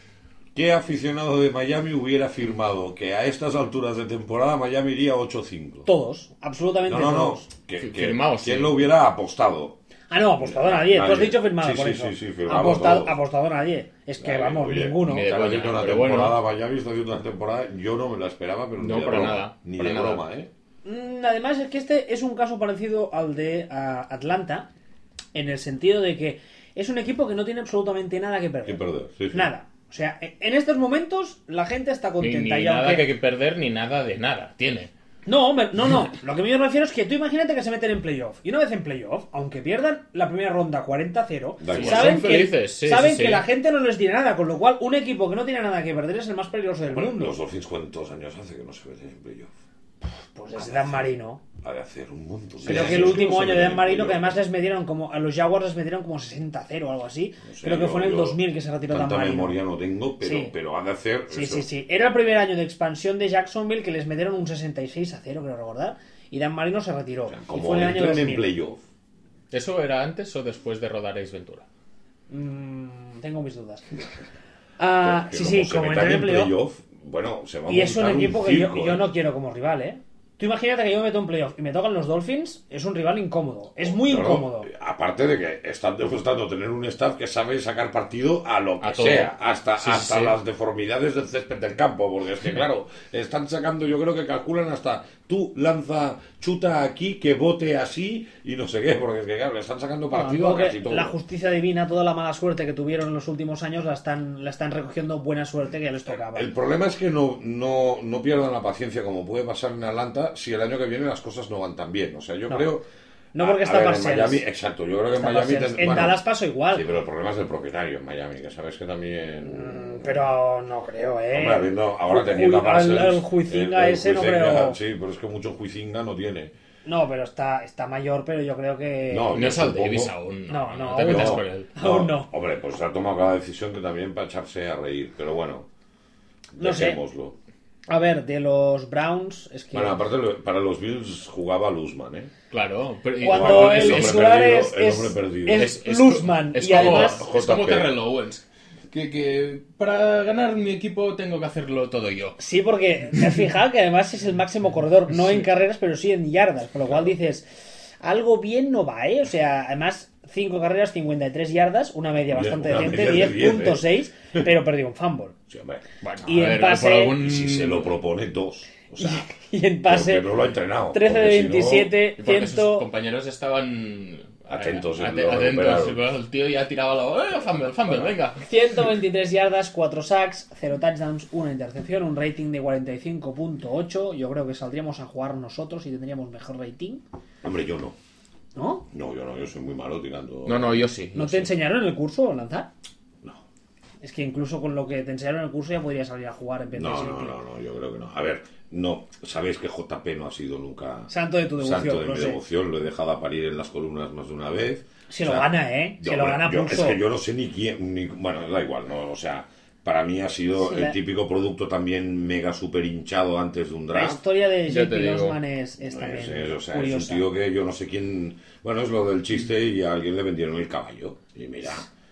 S3: ¿Qué aficionado de Miami hubiera firmado que a estas alturas de temporada Miami iría ocho cinco?
S1: Todos, absolutamente
S3: No, no, no.
S1: todos.
S3: Que,
S2: Fi-
S3: que-
S2: firmado,
S3: ¿Quién
S2: sí.
S3: lo hubiera apostado?
S1: Ah, no, apostado nadie. Tú has
S3: Nadie.
S1: dicho firmado
S3: Sí,
S1: por
S3: sí,
S1: eso.
S3: sí, sí, firmado
S1: apostado,
S3: todos.
S1: apostado nadie. Es que,
S3: Vale,
S1: vamos,
S3: oye,
S1: ninguno.
S2: ni-
S3: Está
S2: coña,
S3: haciendo una
S2: pero bueno.
S3: temporada, Miami está haciendo una temporada, yo no me la esperaba, pero
S2: No,
S3: ni de
S2: para
S3: broma,
S2: nada,
S3: ni
S2: para
S3: de
S2: nada.
S3: broma, ¿eh?
S1: Mm, Además, es que este es un caso parecido al de ah, Atlanta, en el sentido de que es un equipo que no tiene absolutamente nada que perder.
S3: Que perder, sí, sí.
S1: Nada. O sea, e- en estos momentos la gente está
S2: Ni,
S1: contenta.
S2: ni
S1: y
S2: nada
S1: aunque-
S2: que hay que perder, ni nada de nada. Tiene.
S1: No, hombre, no, no. Lo que me refiero es que tú imagínate que se meten en playoff. Y una vez en playoff, aunque pierdan la primera ronda cuarenta a cero,
S3: Da igual.
S1: saben,
S2: Son
S1: que,
S2: felices, sí,
S1: saben
S2: sí,
S1: que
S2: sí.
S1: la gente no les dirá nada. Con lo cual, un equipo que no tiene nada que perder es el más peligroso del
S3: Bueno,
S1: mundo.
S3: los Dolphins, ¿cuántos años hace que no se meten en playoff?
S1: Pues desde Dan Marino.
S3: Ha de hacer un montón. de
S1: Creo
S3: años
S1: que el
S3: no
S1: último
S3: se
S1: año de
S3: meten
S1: Dan
S3: en
S1: Marino, que
S3: playoff.
S1: además les medieron como. A los Jaguars les medieron como sesenta a cero o algo así.
S3: No sé,
S1: Creo que
S3: yo-
S1: fue en el
S3: yo
S1: dos mil que se retiró Dan
S3: Tanta
S1: Marino.
S3: memoria no tengo, pero,
S1: Sí.
S3: pero ha de hacer.
S1: Sí,
S3: eso.
S1: sí, sí. Era el primer año de expansión de Jacksonville que les metieron un sesenta y seis a cero, creo recordar. Y Dan Marino se retiró.
S3: O sea,
S1: y
S3: como
S1: fue en el año
S3: entren
S1: dos
S3: en
S1: mil.
S3: playoff.
S2: ¿Eso era antes o después de rodar Ace Ventura?
S1: Mm, tengo mis dudas. Ah,
S3: Que
S1: sí,
S3: como
S1: sí,
S3: se
S1: como
S3: metan
S1: entrar en
S3: en
S1: playoff.
S3: bueno, se va a
S1: Y es un
S3: montar
S1: equipo que yo,
S3: circo,
S1: yo
S3: ¿eh?
S1: no quiero como rival, ¿eh? Tú imagínate que yo me meto en playoff y me tocan los Dolphins, es un rival incómodo. Es muy
S3: Claro,
S1: incómodo.
S3: aparte de que están demostrando tener un staff que sabe sacar partido a lo que
S2: A todo.
S3: sea, hasta,
S2: Sí,
S3: hasta
S2: sí.
S3: las deformidades del césped del campo, porque es que claro, están sacando, yo creo que calculan hasta tú lanza, chuta aquí, que bote así y no sé qué, porque es que claro, le están sacando
S1: Bueno,
S3: partido a
S1: supongo
S3: casi
S1: que
S3: todo.
S1: la justicia divina, toda la mala suerte que tuvieron en los últimos años, la están, la están recogiendo buena suerte que ya les tocaba.
S3: El problema es que no, no, no pierdan la paciencia como puede pasar en Atlanta si el año que viene las cosas no van tan bien. O sea, yo
S1: No.
S3: creo...
S1: No porque
S3: a-
S1: está
S3: a ver, en
S1: Parcells.
S3: Miami, exacto, yo creo que
S1: Está
S3: en Miami...
S1: Parcells.
S3: ten-
S1: En
S3: bueno,
S1: Dallas pasó igual.
S3: Sí, pero el problema es del propietario en Miami, que sabes que también...
S1: Mm, Pero no creo, ¿eh?
S3: Hombre, habiendo, ahora
S1: Ju-
S3: teniendo a
S1: ju-
S3: Parcells,
S1: el- el Huizinga ese no creo.
S3: Sí, pero es que mucho Huizinga no tiene.
S1: No, pero está, está mayor, pero yo creo que...
S3: No,
S2: No
S3: yo
S2: es Al
S3: supongo-
S2: Davis aún. No,
S1: No,
S2: no,
S1: no,
S2: te
S1: aún
S2: metas
S1: no.
S2: con él.
S1: Aún no.
S3: Hombre, pues ha tomado cada decisión que también para echarse a reír. Pero bueno,
S1: No sé.
S3: dejémoslo.
S1: A ver, de los Browns, es que...
S3: Bueno, aparte lo- para los Bills jugaba Luzman, ¿eh?
S2: Claro. Pero, y-
S1: Cuando
S3: Igual,
S1: el
S3: el hombre
S1: titular
S3: perdido,
S1: es,
S3: el
S1: es,
S3: hombre perdido.
S1: es
S2: es,
S1: Luzman,
S2: es
S1: y
S2: como,
S1: además...
S2: es como
S3: J P.
S2: Terrell Owens. Que, que para ganar mi equipo tengo que hacerlo todo yo.
S1: Sí, porque te has fijado que además es el máximo corredor, no en carreras, pero sí en yardas, con lo cual dices, algo bien no va, ¿eh? O sea, además, cinco carreras, cincuenta y tres yardas, una media
S3: Bien,
S1: bastante
S3: una
S1: decente,
S3: media de
S1: diez punto
S3: diez,
S1: seis, pero perdió un fumble.
S3: Sí, hombre.
S2: Bueno,
S1: Y
S2: a
S1: en
S2: ver,
S1: pase-
S2: por algún...
S3: Y si se lo propone dos. O sea,
S1: Y en pase,
S3: porque no lo ha entrenado.
S1: trece de
S3: porque si no-
S1: veintisiete,
S2: Y porque sus
S1: cien...
S2: compañeros estaban...
S3: Atentos,
S2: eh,
S3: lo
S2: ate- atentos.
S3: recuperaron.
S2: El tío ya tiraba la... ¡Eh, fumble, fumble, venga!
S1: ciento veintitrés yardas, cuatro sacks, cero touchdowns, una intercepción, un rating de cuarenta y cinco punto ocho. Yo creo que saldríamos a jugar nosotros y tendríamos mejor rating,
S3: Hombre, yo no.
S1: ¿no?
S3: No, yo no, yo soy muy malo tirando.
S2: No, no, yo sí.
S1: ¿No
S2: yo
S1: te
S2: sí.
S1: enseñaron en el curso a lanzar?
S3: No.
S1: Es que incluso con lo que te enseñaron en el curso ya podrías salir a jugar en vez de
S3: No,
S1: ser
S3: no,
S1: tío.
S3: no, no, yo creo que no. A ver, no, sabéis que J P no ha sido nunca
S1: Santo de tu devoción,
S3: santo de
S1: lo
S3: mi
S1: sé.
S3: devoción, lo he dejado a parir en las columnas más de una vez.
S1: Se
S3: O
S1: lo
S3: sea,
S1: gana, ¿eh?
S3: yo,
S1: Se lo
S3: bueno,
S1: gana a
S3: yo-
S1: pulso.
S3: Es que yo no sé ni quién, ni, bueno, da igual, no, o sea, para mí ha sido
S1: Sí,
S3: el
S1: la-
S3: típico producto también mega super hinchado antes de un
S1: La
S3: draft.
S1: historia de
S2: Ya
S1: J
S2: te
S1: P.
S2: digo.
S1: Losman es, es
S3: No,
S1: también
S3: es- es- o sea, es
S1: curiosa.
S3: un tío que yo no sé quién. Bueno, es lo del chiste y a alguien le vendieron el caballo. Y mira.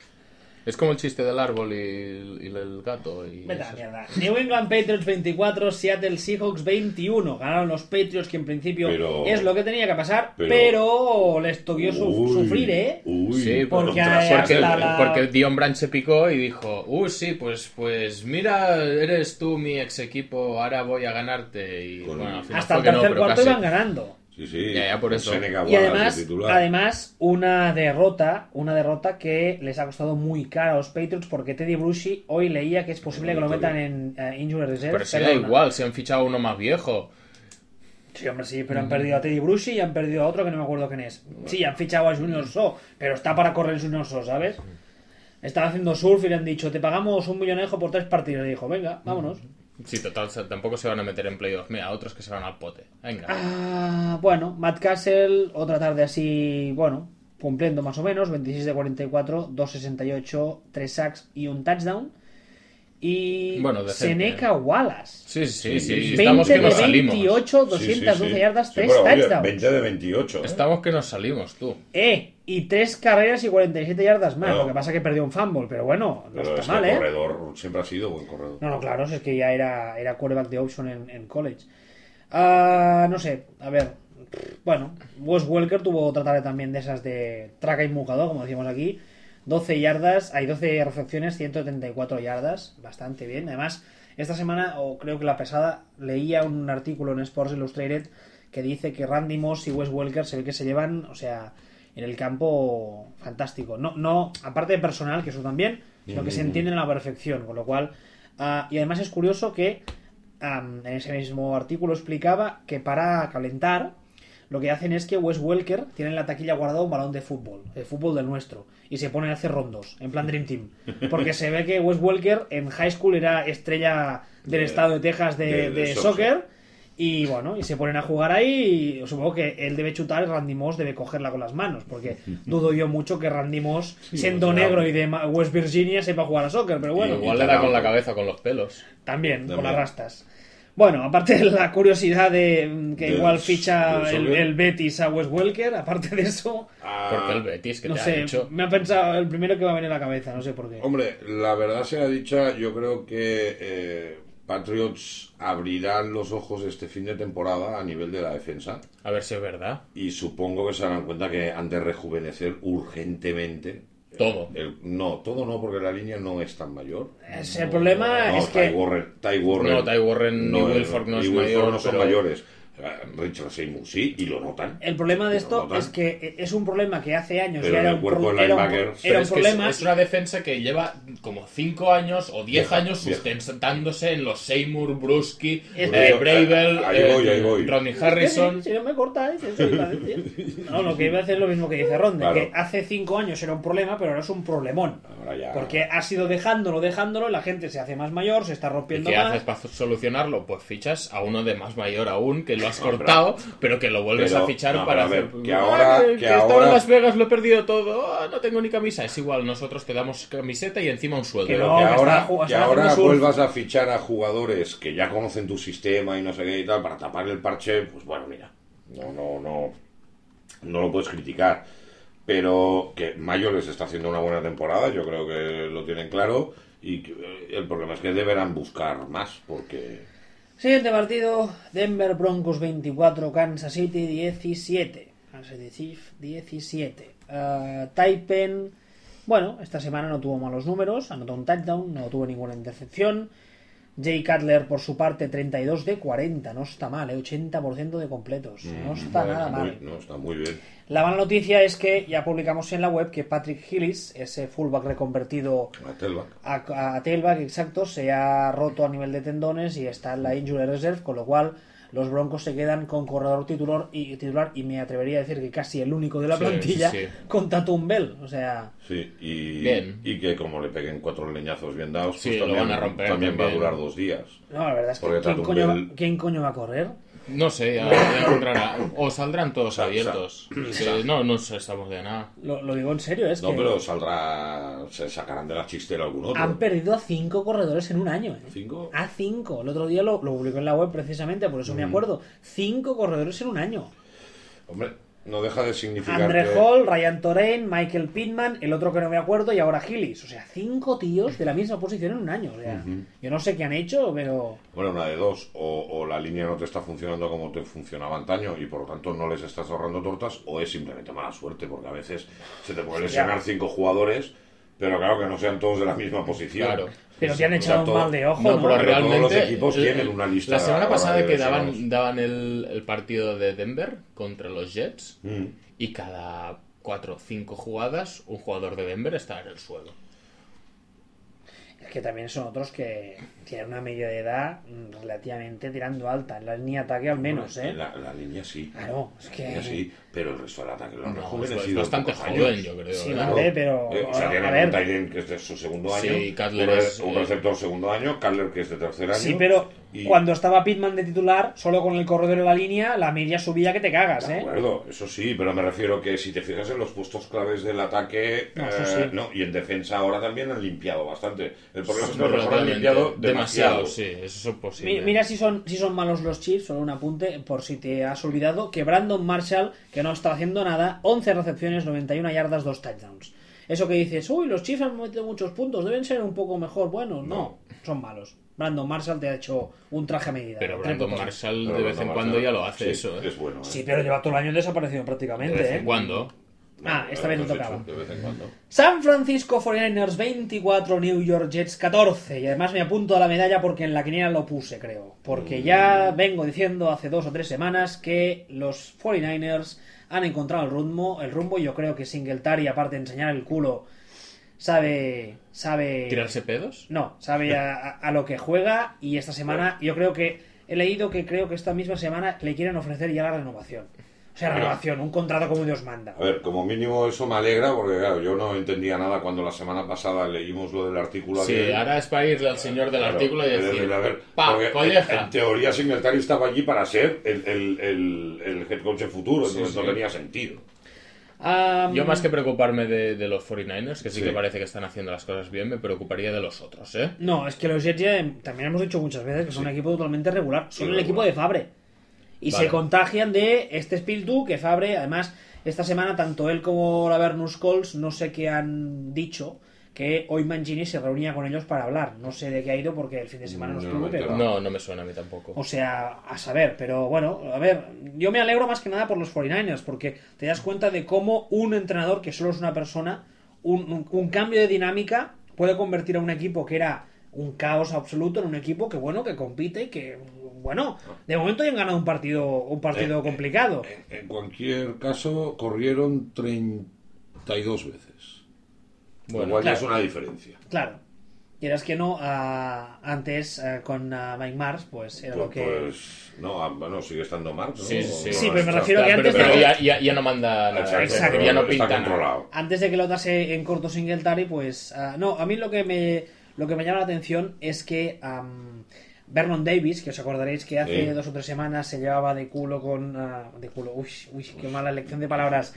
S2: Es como el chiste del árbol y, y el gato. Y
S1: Vete a la
S2: eso.
S1: mierda. New England Patriots veinticuatro, Seattle Seahawks veintiuno. Ganaron los Patriots, que en principio
S3: Pero-
S1: es lo que tenía que pasar, pero,
S3: pero-
S1: les toquó su-
S3: Uy,
S1: sufrir, ¿eh?
S3: Uy,
S2: Sí,
S1: porque
S3: contra
S1: hay
S2: Porque,
S1: hasta
S3: Seattle.
S1: la-
S2: porque Dion Branch se picó y dijo, uy, sí, pues, pues mira, eres tú mi ex equipo, ahora voy a ganarte. Y
S3: Con-
S2: bueno, al final
S1: Hasta
S2: fue
S1: el
S2: que no,
S1: tercer
S2: pero
S1: cuarto
S2: casi.
S1: iban ganando.
S3: Sí, sí.
S2: Ya, ya, por eso.
S3: Seneca
S1: Y
S3: Wallace,
S1: además,
S3: el titular.
S1: además, una derrota, una derrota que les ha costado muy cara a los Patriots, porque Teddy Bruschi hoy leía que es posible que lo metan en eh, Injury Reserve.
S2: Pero si da
S1: Perdona.
S2: igual, si han fichado uno más viejo.
S1: Sí, hombre, sí, pero han perdido a Teddy Bruschi y han perdido a otro que no me acuerdo quién es. Sí, han fichado a Junior So, pero está para correr el Junior So, ¿sabes? Estaba haciendo surf y le han dicho, te pagamos un millonejo por tres partidos. Y dijo, venga, vámonos.
S2: Sí, total, se- tampoco se van a meter en playoff. Mira, otros que se van al pote. Venga.
S1: Ah, bueno, Matt Castle, otra tarde así, bueno, cumpliendo más o menos, veintiséis de cuarenta y cuatro, doscientos sesenta y ocho, tres sacks y un touchdown. Y
S2: Bueno, decente,
S1: Seneca Wallace,
S2: Sí, sí, sí.
S3: Sí, sí.
S2: Estamos
S1: veinte
S2: que
S1: de
S2: nos salimos.
S1: veintiocho,
S3: Sí, sí,
S1: doscientas doce
S3: sí.
S1: yardas,
S3: Sí,
S1: tres
S3: pero, oye,
S1: touchdowns.
S3: veinte de veintiocho. ¿eh?
S2: Estamos que nos salimos, tú.
S1: Eh, y tres carreras y cuarenta y siete yardas más.
S3: No.
S1: Lo que pasa es que perdió un fumble, pero bueno, no
S3: Pero
S1: está
S3: es
S1: mal,
S3: que
S1: ¿eh?
S3: corredor siempre ha sido buen corredor.
S1: No, no, claro, si es que ya era, era quarterback de option en, en college. Ah, no sé, a ver. Bueno, Wes Welker tuvo otra tarde también de esas de traca y mucador, como decimos aquí. doce yardas, hay doce recepciones, ciento setenta y cuatro yardas, bastante bien. Además, esta semana, o creo que la pasada, leía un artículo en Sports Illustrated que dice que Randy Moss y Wes Welker se ve que se llevan, o sea, en el campo fantástico. No, no, aparte de personal, que eso también, sino que se entienden a la perfección, con lo cual... ah, y además es curioso que um, en ese mismo artículo explicaba que para calentar lo que hacen es que Wes Welker tiene en la taquilla guardado un balón de fútbol, de fútbol del nuestro, y se pone a hacer rondos, en plan Dream Team. Porque se ve que Wes Welker en high school era estrella del
S3: De-
S1: estado de Texas de,
S3: de- de
S1: de
S3: soccer.
S1: soccer, y bueno, y se ponen a jugar ahí, y supongo que él debe chutar y Randy Moss debe cogerla con las manos, porque dudo yo mucho que Randy Moss, siendo
S3: o sea,
S1: negro y de Ma- West Virginia, sepa jugar a soccer, pero bueno.
S2: Igual
S3: y
S2: le da con la
S3: tabaco.
S2: cabeza con los pelos.
S1: También, con
S3: También.
S1: las rastas. Bueno, aparte de la curiosidad de mm, que
S3: Del-
S1: igual ficha
S3: del
S1: el,
S3: soccer.
S1: el Betis a Wes Welker, aparte de eso,
S3: Ah,
S2: Porque el Betis, que
S1: no
S2: te
S1: sé,
S2: ha hecho.
S1: me ha pensado el primero que me ha venido a la cabeza, no sé por qué.
S3: Hombre, la verdad sea dicha, yo creo que eh, Patriots abrirán los ojos este fin de temporada a nivel de la defensa.
S2: A ver si es verdad.
S3: Y supongo que se darán cuenta que han de rejuvenecer urgentemente.
S2: Todo.
S3: El, no, todo no, porque la línea no es tan mayor.
S1: Es, el problema
S3: No,
S1: es
S3: Ty
S1: que...
S3: Warren, Ty Warren,
S2: No, Ty Warren
S3: no,
S2: y Wilfork no
S3: y
S2: es
S3: Wilfork
S2: mayor,
S3: no son
S2: pero-
S3: mayores. Richard Seymour sí, y lo notan.
S1: El problema de
S3: Y
S1: esto
S3: lo notan.
S1: es que es un problema que hace años
S3: Pero
S1: ya
S3: en
S1: era
S3: el
S1: un,
S3: cuerpo
S1: pro-
S3: de
S1: era un,
S3: linebackers-
S1: era un
S2: es que es,
S1: problema.
S2: es una defensa que lleva como cinco años o diez
S3: Vieja,
S2: años
S3: vieja.
S2: sustentándose en los Seymour, Bruschi,
S1: Es
S2: eh,
S1: que-
S2: Bravel,
S3: ahí
S2: eh,
S3: voy, ahí voy.
S2: Rodney
S1: Es que
S2: Harrison.
S1: Si no me cortáis, eso iba a decir. No, lo que iba a decir es lo mismo que dice Ronde,
S3: Claro.
S1: que hace cinco años era un problema, pero ahora es un problemón.
S3: Ahora ya.
S1: Porque has ido dejándolo, dejándolo, la gente se hace más mayor, se está
S2: ¿Y
S1: rompiendo
S2: qué
S1: más.
S2: haces para solucionarlo? Pues fichas a uno de más mayor aún, que lo has cortado, pero que lo vuelves
S3: Pero-
S2: a fichar
S3: no,
S2: para
S3: pero a ver,
S2: hacer...
S3: que
S2: Ah,
S3: ahora-
S2: que,
S3: que
S2: que estaba
S3: ahora-
S2: en Las Vegas, lo he perdido todo, ah, no tengo ni camisa. Es igual, nosotros te damos camiseta y encima un sueldo.
S1: Que
S3: Pero
S1: no,
S3: que
S1: que
S3: ahora,
S1: está-
S3: que
S1: están
S3: ahora
S1: haciendo surf.
S3: vuelvas a fichar a jugadores que ya conocen tu sistema y no sé qué y tal, para tapar el parche, pues bueno, mira, no, no, no, no lo puedes criticar. Pero que Mayo les está haciendo una buena temporada, yo creo que lo tienen claro, y que, eh, el problema es que deberán buscar más, porque...
S1: Siguiente partido, Denver Broncos veinticuatro, Kansas City diecisiete. Kansas City Chiefs diecisiete. Uh, Taipen, bueno, esta semana no tuvo malos números, anotó un touchdown, no tuvo ninguna intercepción. Jay Cutler, por su parte, treinta y dos de cuarenta, no está mal, ¿eh? ochenta por ciento de completos, no está
S3: Bueno,
S1: nada
S3: muy-
S1: mal.
S3: No, está muy bien.
S1: La mala noticia es que ya publicamos en la web que Patrick Hillis, ese fullback reconvertido
S3: A Telbach.
S1: a, a tailback, exacto, se ha roto a nivel de tendones y está en la injury reserve, con lo cual los Broncos se quedan con corredor titular y, titular y me atrevería a decir que casi el único de la
S2: Sí,
S1: plantilla
S2: sí, sí.
S1: con Tatum Bell, o sea,
S3: Sí, y,
S2: Bien.
S3: y que como le peguen cuatro leñazos bien dados,
S2: Sí,
S3: pues
S2: lo
S3: también,
S2: van a romper
S3: también va a
S2: también.
S3: durar dos días.
S1: no, la verdad es que
S3: Porque
S1: ¿quién
S3: Tatum
S1: coño, va,
S3: Bell-
S1: ¿quién coño va a correr?
S2: No sé, ya, ya encontrará. O saldrán todos
S3: Sa- sa-
S2: abiertos. Es que
S3: sa-
S2: no nos estamos de nada.
S1: Lo, lo digo en serio, es
S3: No,
S1: que
S3: pero saldrá, se sacarán de la chistera algún otro.
S1: han perdido a cinco corredores en un año, ¿eh?
S3: ¿Cinco?
S1: A cinco. El otro día lo, lo publicó en la web precisamente, por eso
S3: Mm.
S1: me acuerdo. Cinco corredores en un año.
S3: Hombre, no deja de significar
S1: Andre
S3: que...
S1: Hall, Ryan Torain, Michael Pittman, el otro que no me acuerdo, y ahora Hillis. O sea, cinco tíos de la misma posición en un año. O sea, yo no sé qué han hecho, pero...
S3: Bueno, una de dos, o, o la línea no te está funcionando como te funcionaba antaño y por lo tanto no les estás ahorrando tortas, o es simplemente mala suerte, porque a veces se te pueden lesionar cinco jugadores, pero claro que no sean todos de la misma posición.
S2: Claro.
S1: Pero te han
S3: O sea,
S1: echado un
S3: todo-
S1: mal de ojo,
S2: No,
S1: ¿no?
S2: pero
S3: Pero todos
S2: realmente.
S3: los equipos
S2: el-
S3: tienen una lista
S2: La semana
S3: ahora
S2: pasada
S3: de
S2: que daban,
S3: lesionados.
S2: daban el, el partido de Denver contra los Jets
S3: Mm.
S2: y cada cuatro o cinco jugadas un jugador de Denver está en el suelo.
S1: Es que también son otros que tienen una media de edad mm, relativamente tirando alta. En la línea de ataque al menos, ¿eh?
S3: La, la línea sí.
S1: Claro, es
S3: La
S1: que...
S3: línea sí, pero el resto del ataque lo han
S2: No,
S3: rejuvenecido
S2: es
S3: en
S2: bastante
S3: pocos
S2: joven,
S3: años.
S2: yo creo.
S1: Sí,
S2: ¿eh?
S1: vale, pero...
S3: Eh, o sea,
S1: a
S3: tienen
S1: ver.
S3: un tight end que es de su segundo año,
S2: Sí, Cutler
S3: un, re-
S2: es,
S3: un
S2: eh,
S3: receptor segundo año, Cutler que es de tercer año.
S1: Sí, pero
S3: y-
S1: cuando estaba Pittman de titular, solo con el corredor en la línea, la media subía que te cagas,
S3: De
S1: ¿eh?
S3: acuerdo, eso sí, pero me refiero que si te fijas en los puestos claves del ataque,
S1: No, eso
S3: eh,
S1: sí.
S3: no, y en defensa ahora también han limpiado bastante. El problema es que
S2: Pero
S3: a lo mejor han
S2: relativamente,
S3: limpiado
S2: demasiado,
S3: demasiado.
S2: sí, eso es
S1: Mi-
S2: posible.
S1: Mira si son, si son malos los Chiefs, solo un apunte, por si te has olvidado, que Brandon Marshall, que no está haciendo nada, once recepciones, noventa y una yardas, dos touchdowns. Eso que dices, uy, los Chiefs han metido muchos puntos, deben ser un poco mejor. Bueno, no,
S3: No.
S1: son malos. Brandon Marshall te ha hecho un traje a medida.
S2: Pero
S1: Tres
S2: Brandon
S1: puntos.
S2: Marshall
S3: Pero
S2: de vez
S3: Brandon
S2: en cuando
S3: Marshall,
S2: ya lo hace
S3: sí,
S2: eso, ¿eh?
S3: Es bueno, ¿eh?
S1: Sí, pero lleva todo el año desaparecido
S2: De
S1: prácticamente,
S2: vez
S1: ¿eh?
S2: en cuando.
S1: Ah, esta vez no
S3: Perfecto,
S1: tocaba.
S3: De vez en cuando.
S1: San Francisco cuarenta y nueve veinticuatro, New York Jets catorce. Y además me apunto a la medalla porque en la quiniela lo puse, creo. Porque ya vengo diciendo hace dos o tres semanas que los cuarenta y nueve ers han encontrado el rumbo. El rumbo, yo creo que Singletary, aparte de enseñar el culo, sabe... sabe
S2: ¿Tirarse pedos?
S1: No, sabe a, a- a lo que juega. Y esta semana yo creo que... He leído que creo que esta misma semana le quieren ofrecer ya la renovación. O sea, renovación, un contrato como Dios manda.
S3: A ver, como mínimo eso me alegra porque claro, yo no entendía nada cuando la semana pasada leímos lo del artículo
S2: Sí,
S3: aquel.
S2: ahora es para irle al señor del
S3: Claro,
S2: artículo y
S3: de- de-
S2: decir,
S3: de- a ver,
S2: pa,
S3: porque en,
S2: colleja.
S3: en teoría Singletary estaba allí para ser el, el, el, el head coach en futuro, entonces
S2: sí.
S3: no tenía sentido.
S1: Am,
S2: Yo más que preocuparme de, de los cuarenta y nueve ers, que sí,
S3: Sí.
S2: que parece que están haciendo las cosas bien, me preocuparía de los otros, ¿eh?
S1: No, es que los Jets ya, también hemos dicho muchas veces que son un equipo totalmente regular. Son el
S3: Irregular.
S1: equipo de Fabre. Y
S2: Vale.
S1: se contagian de este espíritu que Fabre, además, esta semana tanto él como la Bernus Coles, no sé qué han dicho, que hoy Mangini se reunía con ellos para hablar. No sé de qué ha ido porque el fin de semana no
S3: No,
S1: estuvo,
S3: no me he
S1: pero...
S3: enterado.
S2: No, no me suena a mí tampoco.
S1: O sea, a saber, pero bueno, a ver, yo me alegro más que nada por los cuarenta y nueve ers, porque te das cuenta de cómo un entrenador, que solo es una persona, un, un, un cambio de dinámica puede convertir a un equipo que era un caos absoluto en un equipo que, bueno, que compite y que, bueno, de momento ya han ganado un partido, un partido
S3: Eh,
S1: complicado.
S3: En, en cualquier caso, corrieron treinta y dos veces.
S2: Bueno,
S3: lo cual ya
S1: claro.
S3: es una diferencia.
S1: Claro. Quieras que no, ah, antes ah, con ah, Mike Mars, pues era lo
S3: Pues,
S1: que...
S3: pues no, ah, bueno, sigue estando Marx, ¿no?
S2: Sí, sí, sí.
S3: O-
S1: Sí,
S3: no,
S1: pero me
S3: está-
S1: refiero que
S2: Pero,
S1: antes
S2: pero
S1: de-
S2: ya, ya, ya no manda nada.
S3: Exacto,
S1: Exacto.
S2: Ya no
S3: está
S2: pinta nada.
S3: controlado.
S1: Antes de que lo dase en corto Singletary, pues... ah, no, a mí lo que me lo que me llama la atención es que am, Vernon Davis, que os acordaréis que hace
S3: Sí.
S1: dos o tres semanas se llevaba de culo con... ah, de culo, uy, uy, qué mala elección de palabras.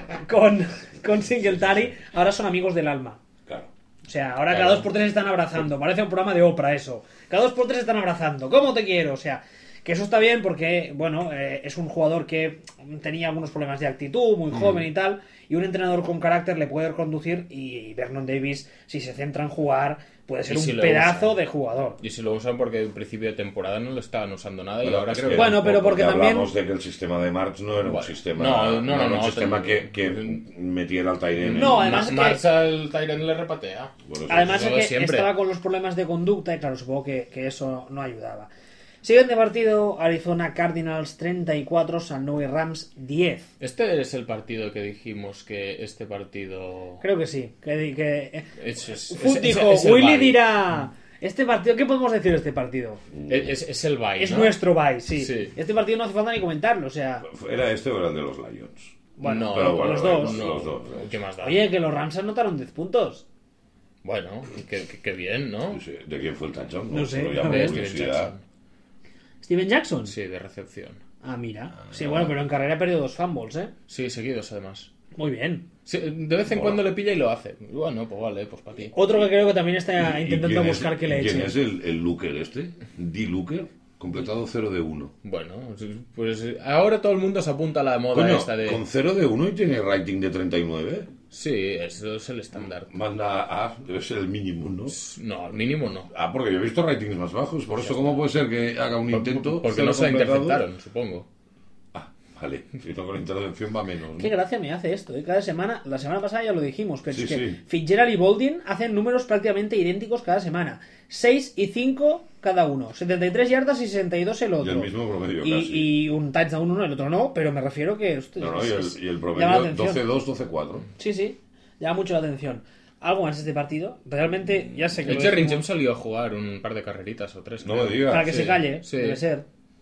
S1: con, con Singletary, ahora son amigos del alma.
S3: Claro.
S1: O sea, ahora
S2: Claro.
S1: cada dos por tres están abrazando. Parece un programa de Oprah eso. Cada dos por tres están abrazando. ¿Cómo te quiero? O sea, que eso está bien porque, bueno, eh, es un jugador que tenía algunos problemas de actitud, muy joven y tal. Y un entrenador con carácter le puede conducir. Y Vernon Davis, si se centra en jugar, puede ser
S2: Y si
S1: un
S2: lo
S1: pedazo
S2: usa.
S1: de jugador.
S2: Y si lo usan porque en principio de temporada no lo estaban usando nada y
S3: Bueno,
S2: ahora
S3: es
S2: creo
S3: que
S2: que...
S1: Bueno, pero porque
S3: ya
S1: también-
S3: hablamos de que el sistema de Marx no era un
S2: Bueno,
S3: sistema,
S2: no, no,
S3: era
S2: no,
S3: un
S2: no,
S3: sistema
S2: ten-
S3: que, que metiera al Tyrene.
S1: No,
S3: en-
S1: además-
S2: Ma-
S1: es que-
S2: Marcha el Tyrant le repatea.
S3: Bueno, eso
S1: Además
S3: es-
S1: es
S2: lo de
S1: que
S2: siempre.
S1: estaba con los problemas de conducta y claro, supongo que, que eso no ayudaba. Siguiente partido, Arizona Cardinals treinta y cuatro, San Luis Rams diez.
S2: Este es el partido que dijimos que este partido...
S1: Creo que sí. Que, que,
S2: Es, es,
S1: Foot
S2: es-
S1: dijo,
S2: es el
S1: Willy
S2: bye.
S1: dirá, este partido, ¿qué podemos decir de este partido?
S2: Es, es- es el bye,
S1: Es
S2: ¿no?
S1: nuestro bye, sí.
S2: Sí.
S1: Este partido no hace falta ni comentarlo, o sea,
S3: ¿Era este o era el de los Lions?
S1: bueno,
S2: No,
S3: Pero bueno,
S1: los dos.
S3: no. los dos.
S2: ¿Qué más da?
S1: Oye, que los Rams anotaron diez puntos.
S2: Bueno, qué, qué- qué bien, ¿no?
S3: Sí, sí. ¿De quién fue el touchdown?
S1: No sé,
S3: Se lo
S1: a
S3: llamo
S1: ver.
S2: Steven
S3: publicidad.
S2: Jackson.
S1: ¿Steven Jackson?
S2: Sí, de recepción.
S1: Ah, mira. Sí, bueno, pero en carrera ha perdido dos fumbles, ¿eh?
S2: Sí, seguidos además.
S1: Muy bien.
S2: Sí, de vez en
S3: Mola.
S2: cuando le pilla y lo hace. Bueno, pues vale, pues para ti.
S1: Otro que creo que también está
S3: ¿Y
S1: intentando
S3: quién es-
S1: buscar que le
S3: ¿Quién
S1: echen.
S3: es el, el Looker este? ¿D. Looker? Completado cero de uno.
S2: Bueno, pues ahora todo el mundo se apunta a la moda
S3: Coño,
S2: esta de...
S3: con cero de uno y tiene rating de treinta y nueve.
S2: Sí, eso es el estándar.
S3: Manda a... Debe ser el mínimo, ¿no?
S2: No, al mínimo no.
S3: Ah, porque yo he visto ratings más bajos. Por eso, ¿cómo puede ser que haga un intento?
S2: Porque
S3: cero
S2: no se la
S3: completados?
S2: interceptaron, supongo.
S3: Ah, vale. Si no, con la intervención va menos, ¿no?
S1: Qué gracia me hace esto, ¿eh? Cada semana, la semana pasada ya lo dijimos, pero
S3: Sí,
S1: es que
S3: sí.
S1: Fitzgerald y Boldin hacen números prácticamente idénticos cada semana. seis y cinco cada uno, setenta y tres yardas y sesenta y dos el otro.
S3: Y el mismo promedio,
S1: Y,
S3: casi.
S1: y un touchdown uno, el otro no, pero me refiero que... hostia,
S3: No, no, y
S1: es-
S3: el, y el
S1: llama la
S3: promedio
S1: atención.
S3: doce dos, doce cuatro.
S1: Sí, sí, llama mucho la atención. Algo más de este partido, realmente ya sé que...
S2: El
S1: lo
S2: Jerry
S1: decimos
S2: James salió a jugar un par de carreritas o tres.
S3: No
S2: creo.
S3: me digas.
S1: Para que
S2: Sí,
S1: se calle,
S2: sí.
S1: debe ser.